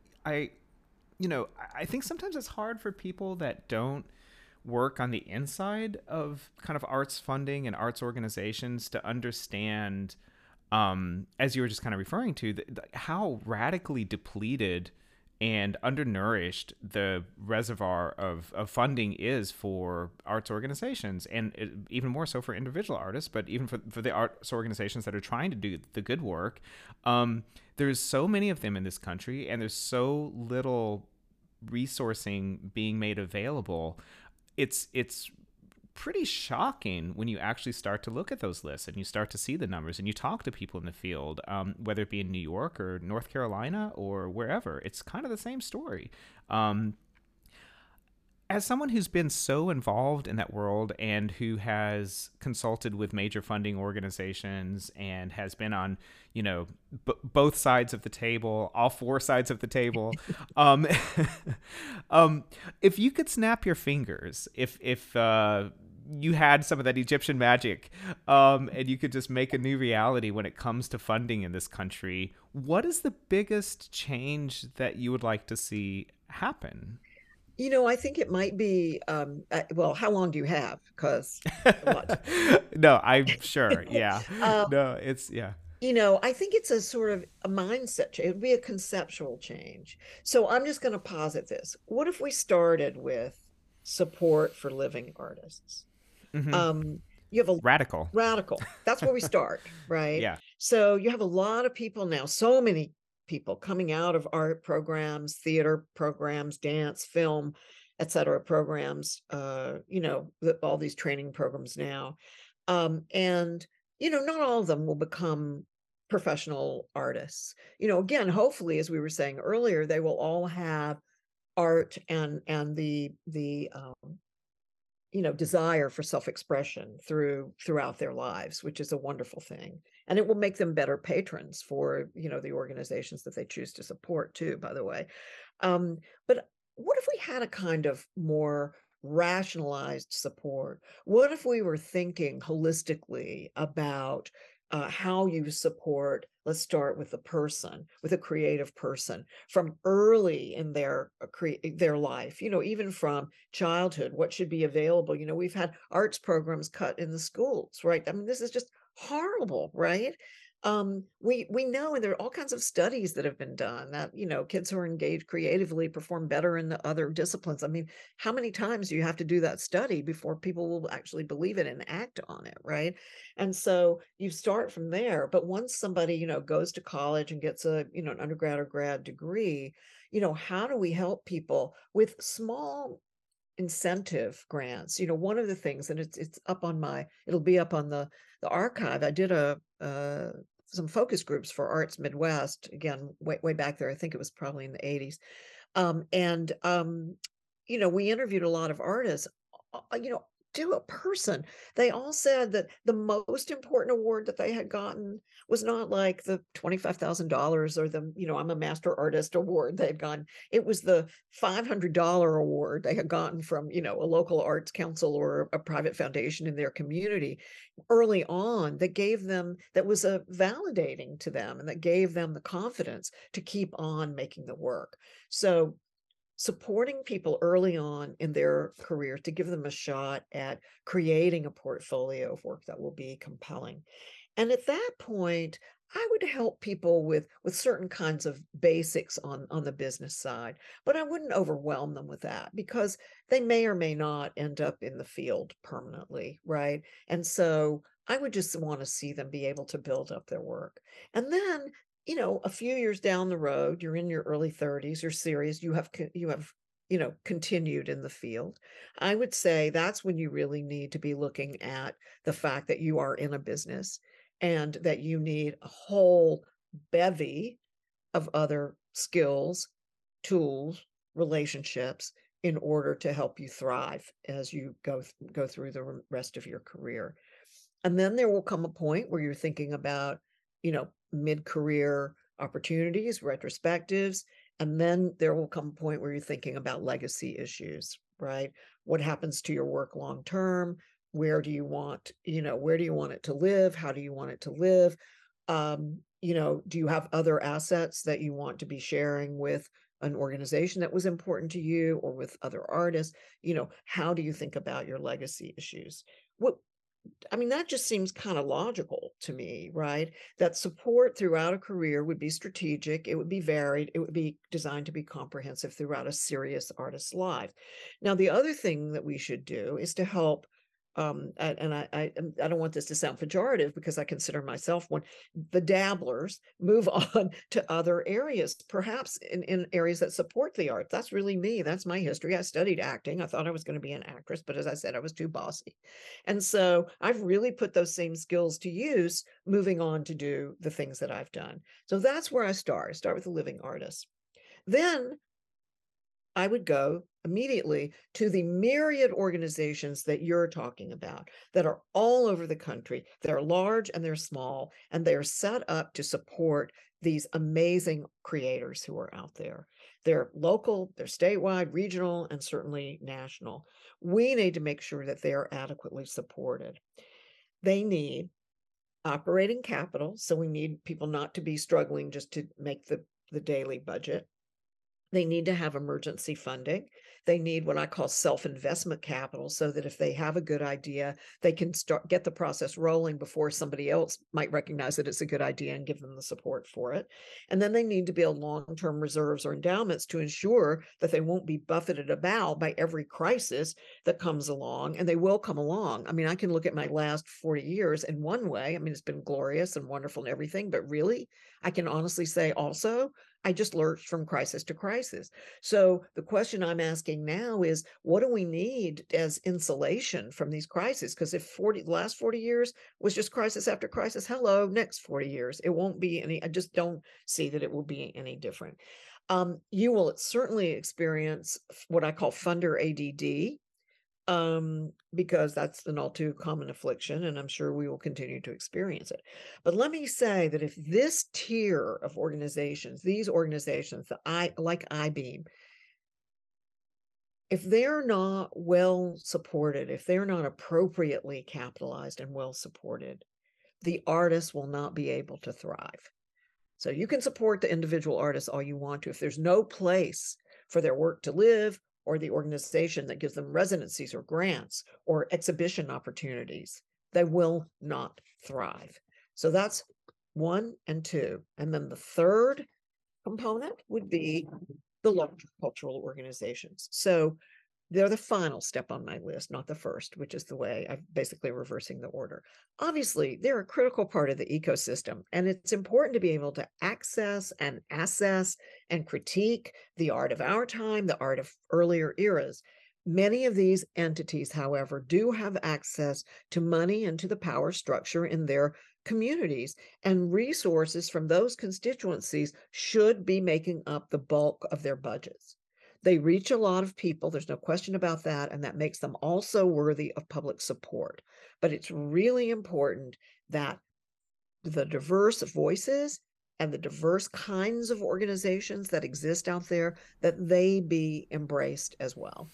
I think sometimes it's hard for people that don't work on the inside of kind of arts funding and arts organizations to understand, as you were just kind of referring to, how radically depleted and undernourished the reservoir of funding is for arts organizations, and even more so for individual artists, but even for the arts organizations that are trying to do the good work. There's so many of them in this country, and there's so little resourcing being made available. It's pretty shocking when you actually start to look at those lists and you start to see the numbers and you talk to people in the field, whether it be in New York or North Carolina or wherever. It's kind of the same story. As someone who's been so involved in that world and who has consulted with major funding organizations and has been on, both sides of the table, all four sides of the table, if you could snap your fingers, if you had some of that Egyptian magic, and you could just make a new reality when it comes to funding in this country, what is the biggest change that you would like to see happen? I think it might be, well, how long do you have? Because what? No, I'm sure. Yeah. um, No, it's yeah. I think it's a sort of a mindset change. It would be a conceptual change. So I'm just going to posit this. What if we started with support for living artists? Mm-hmm. Um, you have a Radical. radical. That's where we start, right? Yeah. So you have a lot of people now, so many people coming out of art programs, theater programs, dance, film, etc. programs, all these training programs now. And not all of them will become professional artists. Again, hopefully, as we were saying earlier, they will all have art and the desire for self-expression throughout their lives, which is a wonderful thing. And it will make them better patrons for, the organizations that they choose to support too, by the way. But what if we had a kind of more rationalized support? What if we were thinking holistically about how you support, let's start with the person, with a creative person from early in their life, even from childhood, what should be available. We've had arts programs cut in the schools, right? I mean, this is just horrible, right? We know, and there are all kinds of studies that have been done that kids who are engaged creatively perform better in the other disciplines. I mean, how many times do you have to do that study before people will actually believe it and act on it, right? And so you start from there. But once somebody goes to college and gets an undergrad or grad degree, how do we help people with small incentive grants? One of the things, and it'll be up on the archive. I did some focus groups for Arts Midwest, again, way back there. I think it was probably in the 80s. And we interviewed a lot of artists, to do a person. They all said that the most important award that they had gotten was not like the $25,000 or the, I'm a master artist award they had gotten. It was the $500 award they had gotten from, a local arts council or a private foundation in their community early on, that was a validating to them and that gave them the confidence to keep on making the work. So supporting people early on in their career to give them a shot at creating a portfolio of work that will be compelling. And at that point, I would help people with certain kinds of basics on the business side, but I wouldn't overwhelm them with that because they may or may not end up in the field permanently, right? And so I would just want to see them be able to build up their work. And then, a few years down the road, you're in your early 30s, you're serious, you have continued in the field. I would say that's when you really need to be looking at the fact that you are in a business and that you need a whole bevy of other skills, tools, relationships in order to help you thrive as you go through the rest of your career. And then there will come a point where you're thinking about, mid-career opportunities, retrospectives, and then there will come a point where you're thinking about legacy issues, right? What happens to your work long term? Where do you want it to live? How do you want it to live? Do you have other assets that you want to be sharing with an organization that was important to you or with other artists? How do you think about your legacy issues? That just seems kind of logical to me, right? That support throughout a career would be strategic, it would be varied, it would be designed to be comprehensive throughout a serious artist's life. Now, the other thing that we should do is to help, and I don't want this to sound pejorative because I consider myself one, the dabblers move on to other areas, perhaps in areas that support the art. That's really me. That's my history. I studied acting. I thought I was going to be an actress, but as I said, I was too bossy. And so I've really put those same skills to use moving on to do the things that I've done. So that's where I start. I start with the living artist. Then I would go immediately to the myriad organizations that you're talking about that are all over the country. They're large and they're small, and they're set up to support these amazing creators who are out there. They're local, they're statewide, regional, and certainly national. We need to make sure that they are adequately supported. They need operating capital, so we need people not to be struggling just to make the daily budget. They need to have emergency funding. They need what I call self-investment capital so that if they have a good idea, they can get the process rolling before somebody else might recognize that it's a good idea and give them the support for it. And then they need to build long-term reserves or endowments to ensure that they won't be buffeted about by every crisis that comes along, and they will come along. I can look at my last 40 years in one way. It's been glorious and wonderful and everything, but really, I can honestly say also, I just lurched from crisis to crisis. So the question I'm asking now is, what do we need as insulation from these crises? Because if the last 40 years was just crisis after crisis, hello, next 40 years, it won't be any, I just don't see that it will be any different. You will certainly experience what I call funder ADD, because that's an all too common affliction, and I'm sure we will continue to experience it. But let me say that if this tier of organizations, these organizations that like I-Beam, if they're not well supported, if they're not appropriately capitalized and well supported, the artists will not be able to thrive. So you can support the individual artists all you want to. If there's no place for their work to live, or the organization that gives them residencies or grants or exhibition opportunities, they will not thrive. So that's 1 and 2. And then the third component would be the larger cultural organizations. So they're the final step on my list, not the first, which is the way I'm basically reversing the order. Obviously, they're a critical part of the ecosystem, and it's important to be able to access and assess and critique the art of our time, the art of earlier eras. Many of these entities, however, do have access to money and to the power structure in their communities, and resources from those constituencies should be making up the bulk of their budgets. They reach a lot of people, there's no question about that, and that makes them also worthy of public support. But it's really important that the diverse voices and the diverse kinds of organizations that exist out there, that they be embraced as well.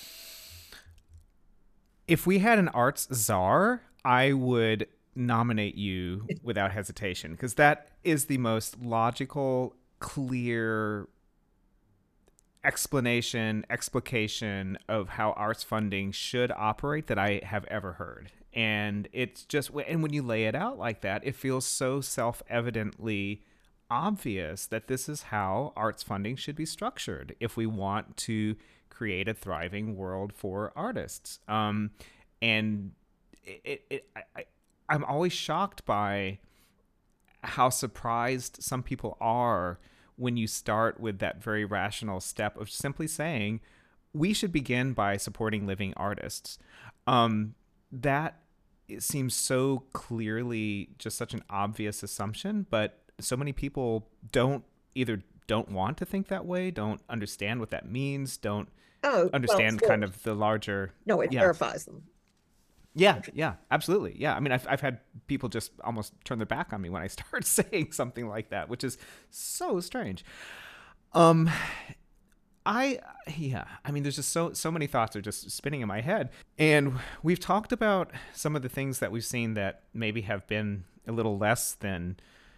If we had an arts czar, I would nominate you without hesitation because that is the most logical, clear explanation, explication of how arts funding should operate that I have ever heard. And it's just, and when you lay it out like that, it feels so self evidently obvious that this is how arts funding should be structured if we want to create a thriving world for artists. And I'm always shocked by how surprised some people are when you start with that very rational step of simply saying we should begin by supporting living artists. That it seems so clearly just such an obvious assumption, but so many people don't want to think that way, don't understand what that means, don't Oh, well, of understand kind course. of the larger. No, it Yeah, terrifies them. yeah, absolutely. Yeah, I mean, I've had people just almost turn their back on me when I start saying something like that, which is so strange. Um, I yeah, I mean, there's just so many thoughts are just spinning in my head, and we've talked about some of the things that we've seen that maybe have been a little less than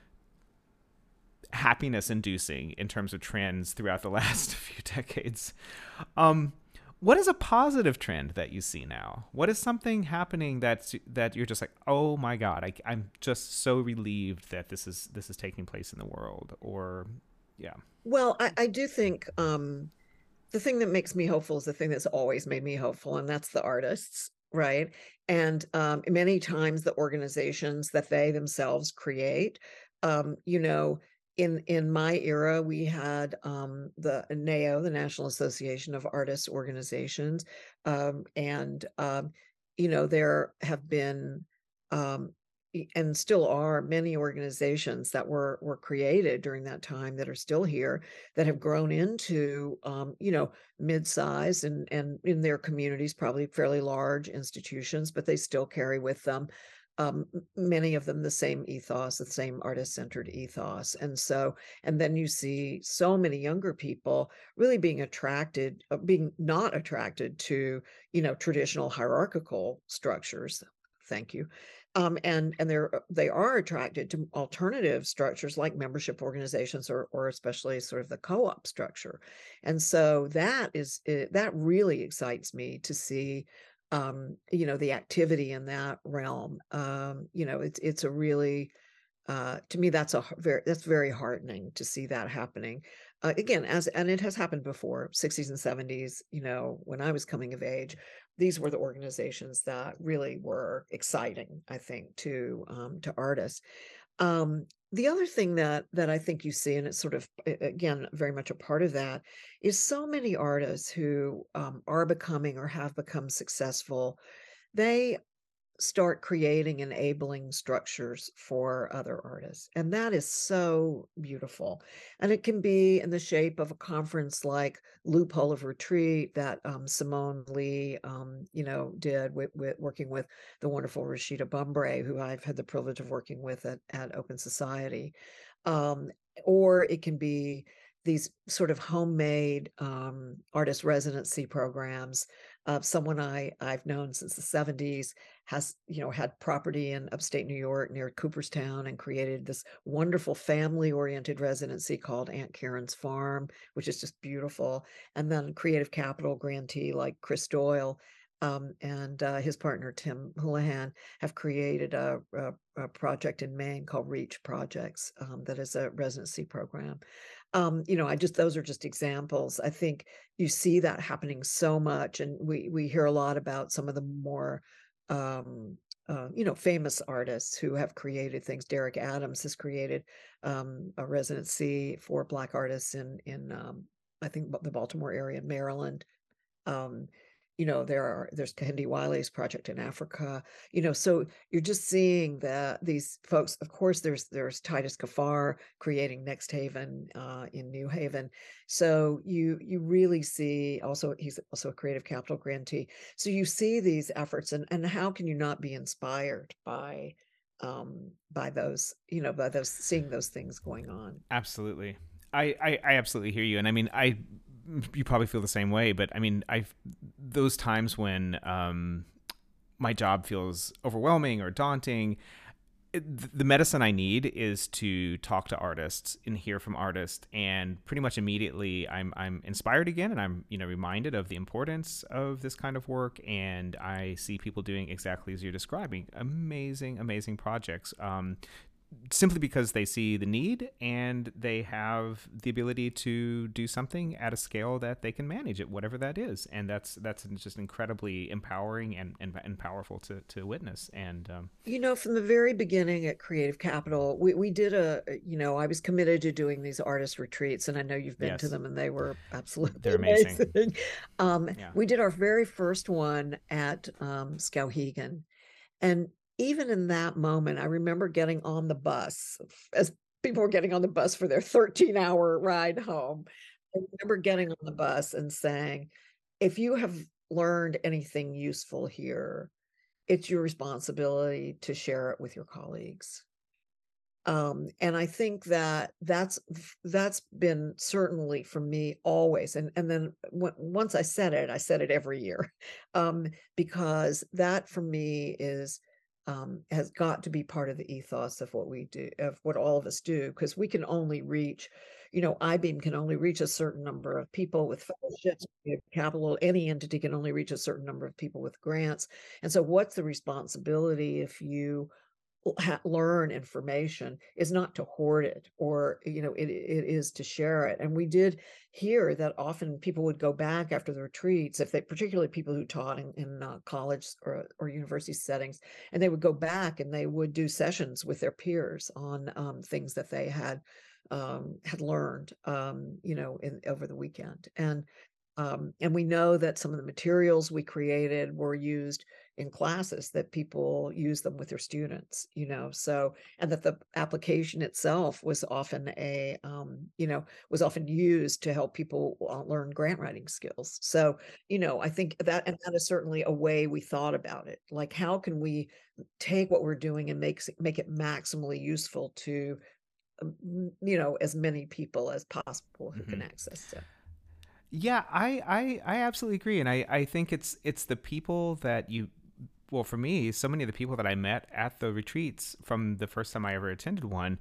happiness inducing in terms of trends throughout the last few decades. Um, what is a positive trend that you see now? What is something happening that you're just like, oh my god, I'm just so relieved that this is taking place in the world? Or yeah. Well, I do think the thing that makes me hopeful is the thing that's always made me hopeful, and that's the artists, right? And many times the organizations that they themselves create, you know, in my era, we had the NAO, the National Association of Artists Organizations, and you know, there have been um, and still are many organizations that were created during that time that are still here that have grown into you know, mid-size and in their communities probably fairly large institutions, but they still carry with them many of them the same ethos, the same artist-centered ethos. And so, and then you see so many younger people really being attracted, being not attracted to, you know, traditional hierarchical structures. Thank you. And they are attracted to alternative structures like membership organizations or especially sort of the co-op structure. And so that really excites me to see you know, the activity in that realm. You know, it's a really to me that's very heartening to see that happening. Again, as and it has happened before, 60s and 70s, you know, when I was coming of age, these were the organizations that really were exciting, I think, to artists. The other thing that I think you see, and it's sort of again very much a part of that, is so many artists who are becoming or have become successful. They start creating enabling structures for other artists. And that is so beautiful. And it can be in the shape of a conference like Loophole of Retreat that Simone Lee, you know, did with working with the wonderful Rashida Bumbre, who I've had the privilege of working with at Open Society. Um, or it can be these sort of homemade artist residency programs. Someone I've known since the 70s has, you know, had property in upstate New York near Cooperstown and created this wonderful family-oriented residency called Aunt Karen's Farm, which is just beautiful. And then Creative Capital grantee like Chris Doyle and his partner Tim Houlihan have created a project in Maine called Reach Projects that is a residency program. You know, I just those are just examples. I think you see that happening so much, and we hear a lot about some of the more you know, famous artists who have created things. Derek Adams has created a residency for Black artists in I think the Baltimore area in Maryland. Um, there's Kehinde Wiley's project in Africa, so you're just seeing that these folks, of course, there's Titus Kaphar creating Next Haven in New Haven. So you really see also he's also a Creative Capital grantee. So you see these efforts, and how can you not be inspired by those, by those seeing those things going on. Absolutely. I absolutely hear you. And I mean, you probably feel the same way, but I mean, those times when my job feels overwhelming or daunting, the medicine I need is to talk to artists and hear from artists, and pretty much immediately I'm inspired again, and I'm reminded of the importance of this kind of work, and I see people doing exactly as you're describing, amazing projects. Simply because they see the need and they have the ability to do something at a scale that they can manage it, whatever that is. And that's just incredibly empowering and powerful to witness. And From the very beginning at Creative Capital, we did I was committed to doing these artist retreats, and I know you've been to yes, them, and they were absolutely they're amazing. amazing. Yeah. We did our very first one at Skowhegan, and even in that moment, I remember getting on the bus as people were getting on the bus for their 13-hour ride home. I remember getting on the bus and saying, if you have learned anything useful here, it's your responsibility to share it with your colleagues. And I think that's been certainly for me always. And then once I said it every year, because that for me has got to be part of the ethos of what we do, of what all of us do, because we can only reach, IBEAM can only reach a certain number of people with fellowships. Capital, any entity can only reach a certain number of people with grants. And so what's the responsibility if you learn information is not to hoard it, or it is to share it. And we did hear that often people would go back after the retreats, if they, particularly people who taught in college or university settings, and they would go back and they would do sessions with their peers on things that they had learned over the weekend. And we know that some of the materials we created were used in classes, that people use them with their students, so, and that the application itself was often was often used to help people learn grant writing skills. So, I think that is certainly a way we thought about it. Like, how can we take what we're doing and make it maximally useful to, as many people as possible who can Mm-hmm. access it. Yeah, I absolutely agree, and I think it's the people that you. Well, for me, so many of the people that I met at the retreats from the first time I ever attended one,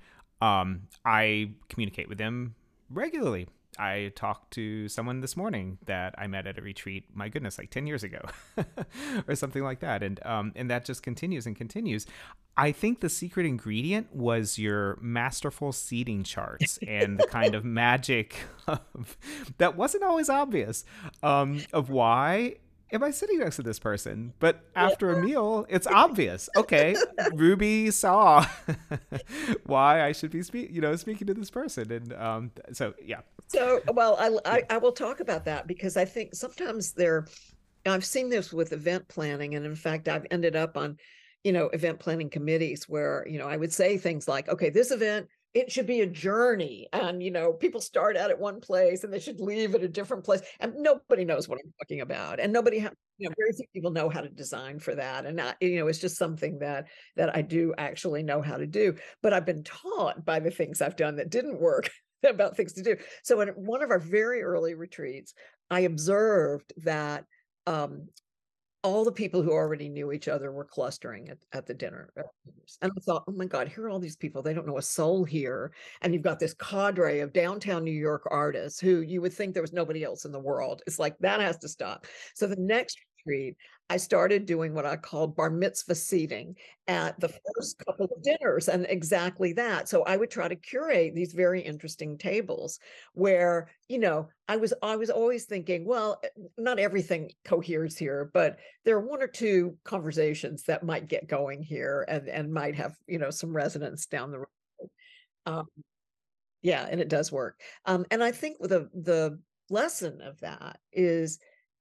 I communicate with them regularly. I talked to someone this morning that I met at a retreat. My goodness, like 10 years ago, or something like that, and that just continues and continues. I think the secret ingredient was your masterful seating charts and the kind of magic that wasn't always obvious, of why am I sitting next to this person? But Yeah. after a meal, it's obvious. Okay, Ruby saw why I should be speaking to this person, and so yeah. So, well, Yeah. I will talk about that, because I think sometimes I've seen this with event planning, and in fact, I've ended up on, event planning committees where, I would say things like, okay, this event, it should be a journey, and, people start out at one place and they should leave at a different place, and nobody knows what I'm talking about, and very few people know how to design for that, and it's just something that I do actually know how to do, but I've been taught by the things I've done that didn't work about things to do. So in one of our very early retreats, I observed that um, all the people who already knew each other were clustering at the dinner. And I thought, oh my God, here are all these people. They don't know a soul here. And you've got this cadre of downtown New York artists who you would think there was nobody else in the world. It's like, that has to stop. So the next retreat, I started doing what I called bar mitzvah seating at the first couple of dinners, and exactly that. So I would try to curate these very interesting tables where, I was always thinking, well, not everything coheres here, but there are one or two conversations that might get going here, and might have, some resonance down the road. Um, yeah, and it does work. And I think the lesson of that is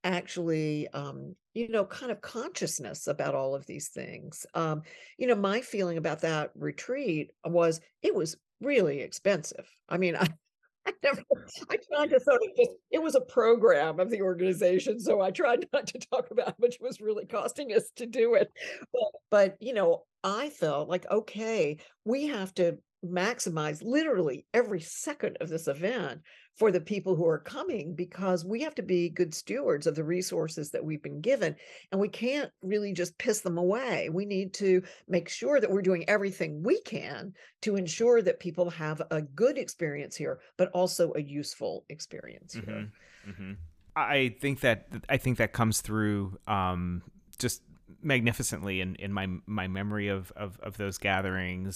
actually, kind of consciousness about all of these things. My feeling about that retreat was it was really expensive. I mean, I never I tried to sort of just it was a program of the organization, so I tried not to talk about how much it was really costing us to do it. But I felt like, okay, we have to maximize literally every second of this event for the people who are coming because we have to be good stewards of the resources that we've been given, and we can't really just piss them away. We need to make sure that we're doing everything we can to ensure that people have a good experience here, but also a useful experience Mm-hmm. here. Mm-hmm. I think that comes through just magnificently in my memory of those gatherings,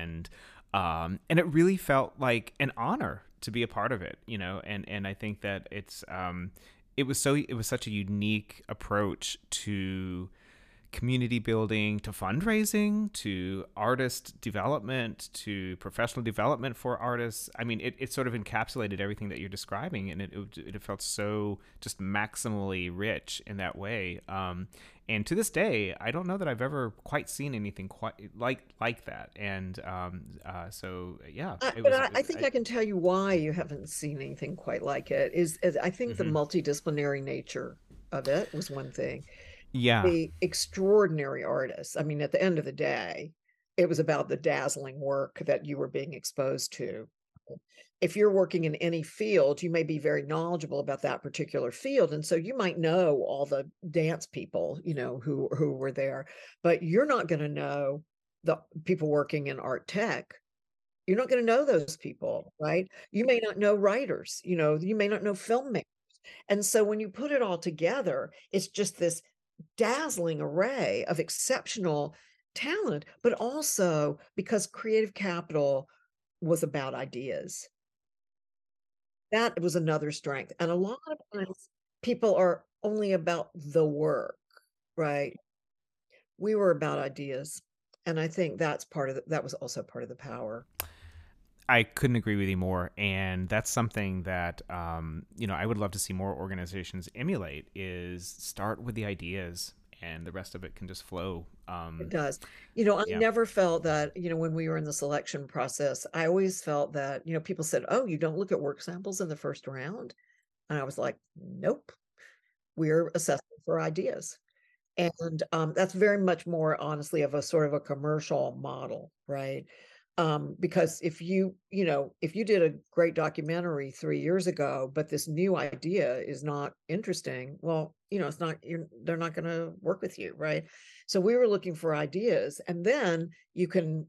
and it really felt like an honor to be a part of it, and I think that it was such a unique approach to community building, to fundraising, to artist development, to professional development for artists. I mean, it sort of encapsulated everything that you're describing, and it felt so just maximally rich in that way. And to this day, I don't know that I've ever quite seen anything quite like that. And so, yeah, it But was. I think I can tell you why you haven't seen anything quite like it is I think the Mhm. multidisciplinary nature of it was one thing. Yeah. The extraordinary artists. I mean, at the end of the day, it was about the dazzling work that you were being exposed to. If you're working in any field, you may be very knowledgeable about that particular field, and so you might know all the dance people, who were there, but you're not going to know the people working in art tech. You're not going to know those people, right? You may not know writers, you may not know filmmakers. And so when you put it all together, it's just this dazzling array of exceptional talent, but also because creative capital was about ideas. That was another strength. And a lot of times people are only about the work, right? We were about ideas. And I think that was also part of the power. I couldn't agree with you more, and that's something that I would love to see more organizations emulate. Is start with the ideas, and the rest of it can just flow. It does. I Yeah. never felt that, when we were in the selection process, I always felt that, people said, "Oh, you don't look at work samples in the first round?" And I was like, "Nope, we're assessing for ideas." And that's very much more honestly of a sort of a commercial model, right? Because if you did a great documentary 3 years ago, but this new idea is not interesting, well, it's not, they're not going to work with you, right? So we were looking for ideas, and then you can,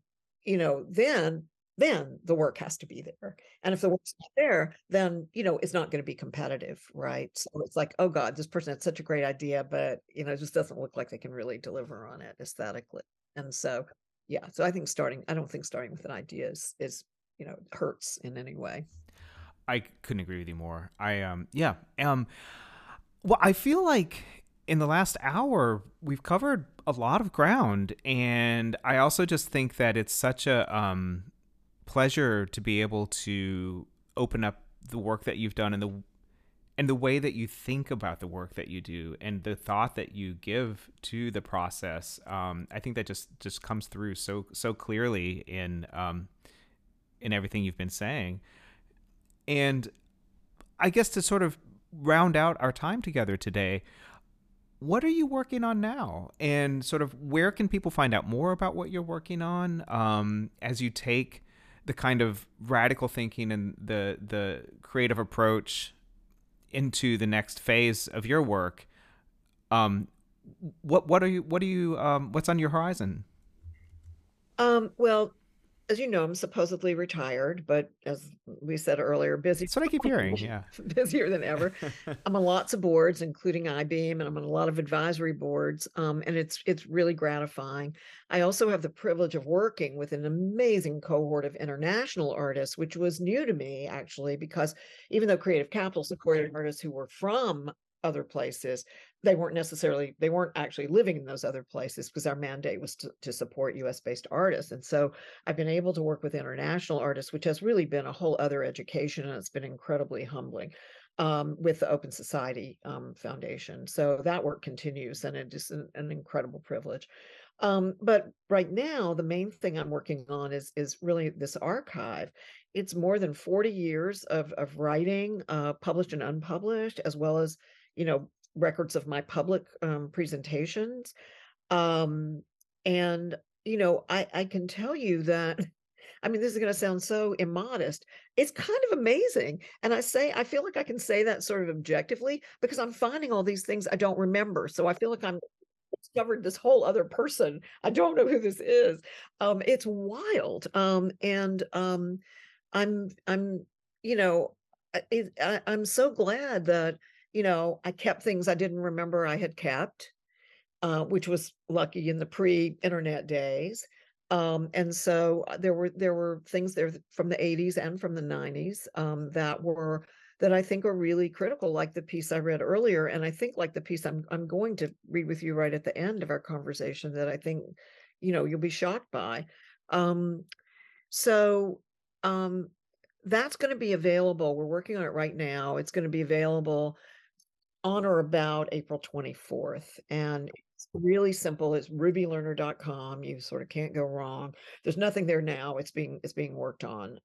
then the work has to be there. And if the work's not there, then, it's not going to be competitive, right? So it's like, oh God, this person had such a great idea, but, it just doesn't look like they can really deliver on it aesthetically. And so, yeah, so I don't think starting with an idea hurts in any way. I couldn't agree with you more. Yeah. Well, I feel like in the last hour we've covered a lot of ground, and I also just think that it's such a pleasure to be able to open up the work that you've done, and the way that you think about the work that you do, and the thought that you give to the process. I think that just comes through so clearly in everything you've been saying. And I guess to sort of round out our time together today, what are you working on now? And sort of where can people find out more about what you're working on, as you take the kind of radical thinking and the creative approach into the next phase of your work? Um, what's on your horizon? Well, as you know, I'm supposedly retired, but as we said earlier, busy, That's what I keep hearing. Yeah. busier than ever. I'm on lots of boards, including IBEAM, and I'm on a lot of advisory boards. And it's really gratifying. I also have the privilege of working with an amazing cohort of international artists, which was new to me actually, because even though Creative Capital supported artists who were from other places, they weren't actually living in those other places because our mandate was to support US based artists. And so I've been able to work with international artists, which has really been a whole other education, and it's been incredibly humbling. with the Open Society Foundation. So that work continues, and it is an incredible privilege. But right now, the main thing I'm working on is really this archive. It's more than 40 years of writing, published and unpublished, as well as, you know, records of my public presentations. Um, and I can tell you that I mean, this is going to sound so immodest. It's kind of amazing. And I feel like I can say that sort of objectively because I'm finding all these things I don't remember. So I feel like I'm discovered this whole other person. I don't know who this is. It's wild. I'm, you know, I'm so glad that, I kept things I didn't remember I had kept, which was lucky in the pre-internet days. And so there were things there from the 80s and from the 90s that I think are really critical, like the piece I read earlier, and I think like the piece I'm going to read with you right at the end of our conversation that I think you'll be shocked by. Um, so um, that's going to be available. We're working on it right now. It's going to be available on or about April 24th. And it's really simple. It's rubylearner.com. You sort of can't go wrong. There's nothing there now. It's being worked on.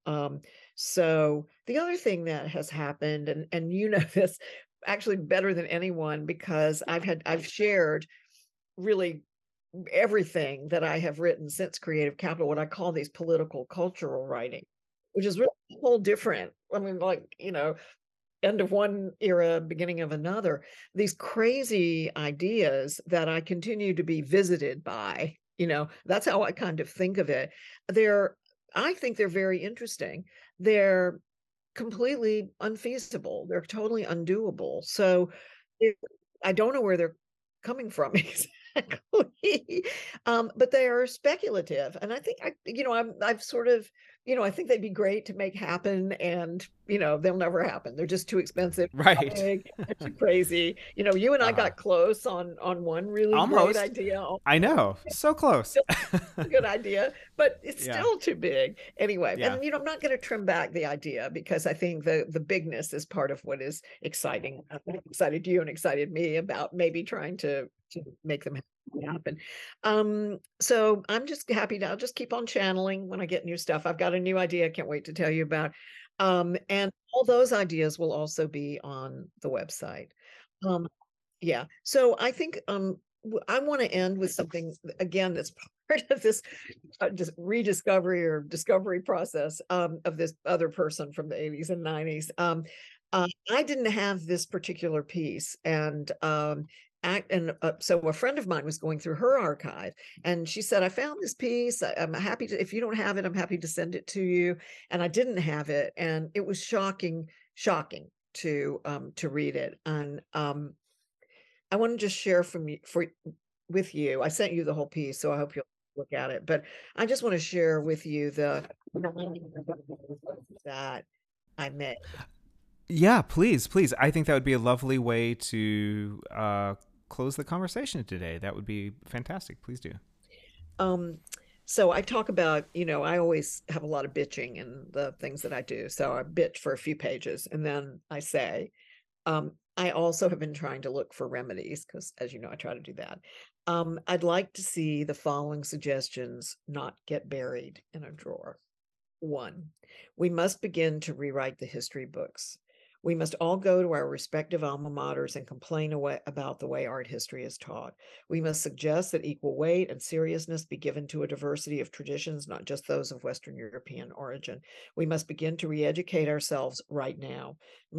So the other thing that has happened, and this actually better than anyone, because I've shared really everything that I have written since Creative Capital, what I call these political cultural writing, which is really a whole different. I mean, like, end of one era, beginning of another, these crazy ideas that I continue to be visited by. That's how I kind of think of it. I think they're very interesting. They're completely unfeasible. They're totally undoable. So I don't know where they're coming from exactly. But they are speculative. And I think I've sort of, I think they'd be great to make happen, and they'll never happen. They're just too expensive, Right. big, too crazy. You and I Uh-huh. got close on one really great Almost. idea. I know. So close. Still a good idea, but it's Yeah. still too big anyway. Yeah. And I'm not going to trim back the idea because I think the bigness is part of what is exciting. Excited you and excited me about maybe trying to make them happen. So I'm just happy I'll just keep on channeling when I get new stuff. I've got a new idea I can't wait to tell you about. And all those ideas will also be on the website. Um, yeah. So I think I want to end with something again that's part of this just rediscovery or discovery process of this other person from the 80s and 90s. I didn't have this particular piece, and so a friend of mine was going through her archive, and she said, "I found this piece. I'm happy to, if you don't have it, I'm happy to send it to you." And I didn't have it, and it was shocking to read it. And I want to just share with you. I sent you the whole piece, so I hope you'll look at it. But I just want to share with you the that I made. Yeah, please, please. I think that would be a lovely way to close the conversation today. That would be fantastic. Please do. Um, so I talk about, I always have a lot of bitching in the things that I do. So I bitch for a few pages, and then I say, I also have been trying to look for remedies because, as you know, I try to do that. I'd like to see the following suggestions not get buried in a drawer. 1, we must begin to rewrite the history books. We must all go to our respective alma maters and complain about the way art history is taught. We must suggest that equal weight and seriousness be given to a diversity of traditions, not just those of Western European origin. We must begin to re-educate ourselves right now.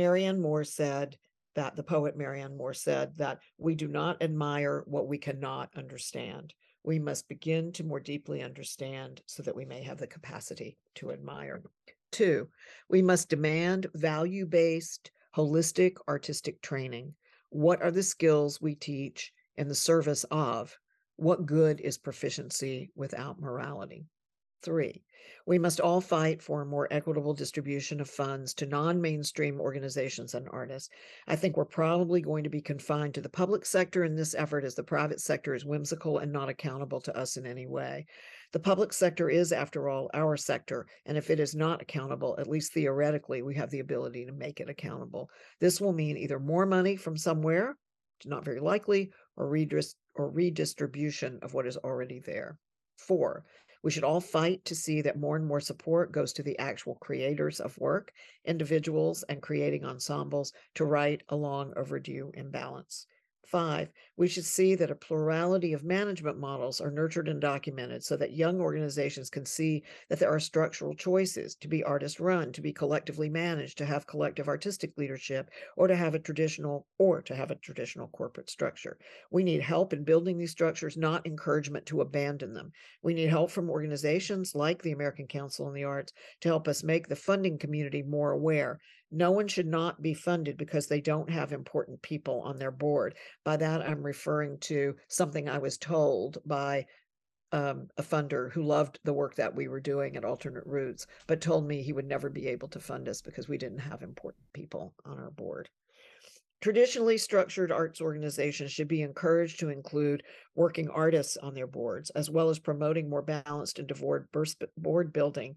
The poet Marianne Moore said that we do not admire what we cannot understand. We must begin to more deeply understand so that we may have the capacity to admire. 2, we must demand value-based, holistic artistic training. What are the skills we teach in the service of? What good is proficiency without morality? 3, we must all fight for a more equitable distribution of funds to non-mainstream organizations and artists. I think we're probably going to be confined to the public sector in this effort, as the private sector is whimsical and not accountable to us in any way. The public sector is, after all, our sector, and if it is not accountable, at least theoretically, we have the ability to make it accountable. This will mean either more money from somewhere, not very likely, or redistribution of what is already there. 4, we should all fight to see that more and more support goes to the actual creators of work, individuals and creating ensembles, to right a long overdue imbalance. 5, we should see that a plurality of management models are nurtured and documented so that young organizations can see that there are structural choices to be artist run, to be collectively managed, to have collective artistic leadership, or to have a traditional corporate structure. We need help in building these structures, not encouragement to abandon them. We need help from organizations like the American Council on the Arts to help us make the funding community more aware. No one should not be funded because they don't have important people on their board. By that, I'm referring to something I was told by a funder who loved the work that we were doing at Alternate Roots, but told me he would never be able to fund us because we didn't have important people on our board. Traditionally structured arts organizations should be encouraged to include working artists on their boards, as well as promoting more balanced and diverse board building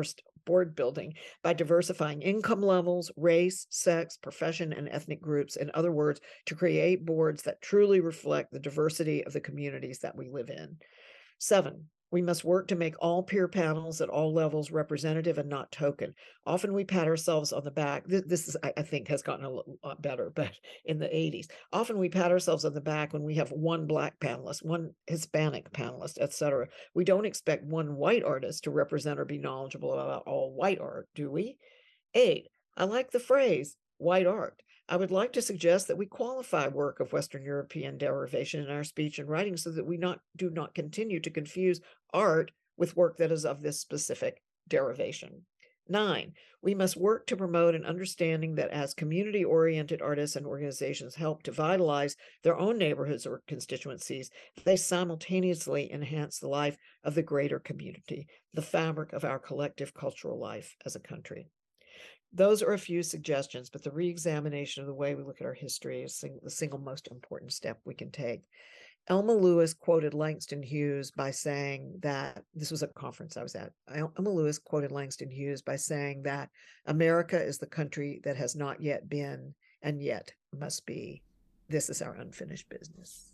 by diversifying income levels, race, sex, profession, and ethnic groups. In other words, to create boards that truly reflect the diversity of the communities that we live in. 7, we must work to make all peer panels at all levels representative and not token. Often we pat ourselves on the back. This is, I think, has gotten a lot better, but in the 80s, often we pat ourselves on the back when we have one Black panelist, one Hispanic panelist, etc. We don't expect one white artist to represent or be knowledgeable about all white art, do we? 8, I like the phrase white art. I would like to suggest that we qualify work of Western European derivation in our speech and writing so that we do not continue to confuse art with work that is of this specific derivation. 9, we must work to promote an understanding that as community-oriented artists and organizations help to vitalize their own neighborhoods or constituencies, they simultaneously enhance the life of the greater community, the fabric of our collective cultural life as a country. Those are a few suggestions, but the re-examination of the way we look at our history is the single most important step we can take. Elma Lewis quoted Langston Hughes by saying that, this was a conference I was at, Elma Lewis quoted Langston Hughes by saying that America is the country that has not yet been and yet must be. This is our unfinished business.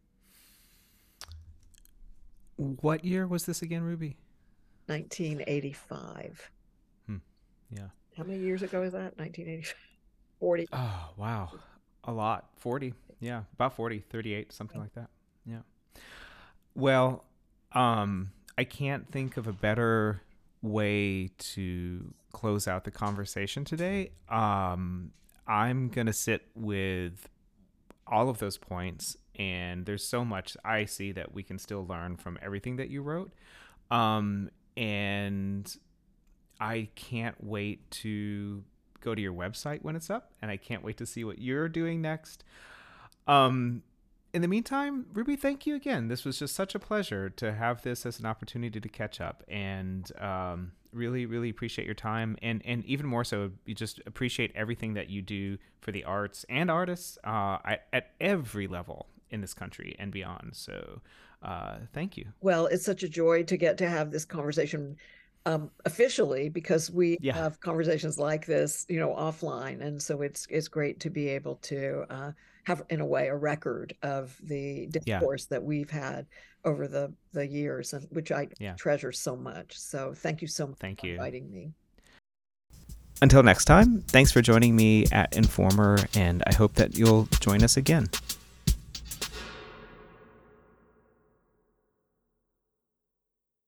What year was this again, Ruby? 1985. Yeah. How many years ago is that? 1985? 40. Oh, wow. A lot. 40. Yeah. About 40, 38, something like that. Yeah. Well, I can't think of a better way to close out the conversation today. I'm going to sit with all of those points, and there's so much I see that we can still learn from everything that you wrote. And I can't wait to go to your website when it's up, and I can't wait to see what you're doing next. In the meantime, Ruby, thank you again. This was just such a pleasure to have this as an opportunity to catch up, and really, really appreciate your time. And even more so, you just appreciate everything that you do for the arts and artists at every level in this country and beyond. So thank you. Well, it's such a joy to get to have this conversation officially, because we have conversations like this, offline. And so it's great to be able to have, in a way, a record of the discourse that we've had over the years, and which I treasure so much. So thank you so much for inviting me. Until next time, thanks for joining me at Informer, and I hope that you'll join us again.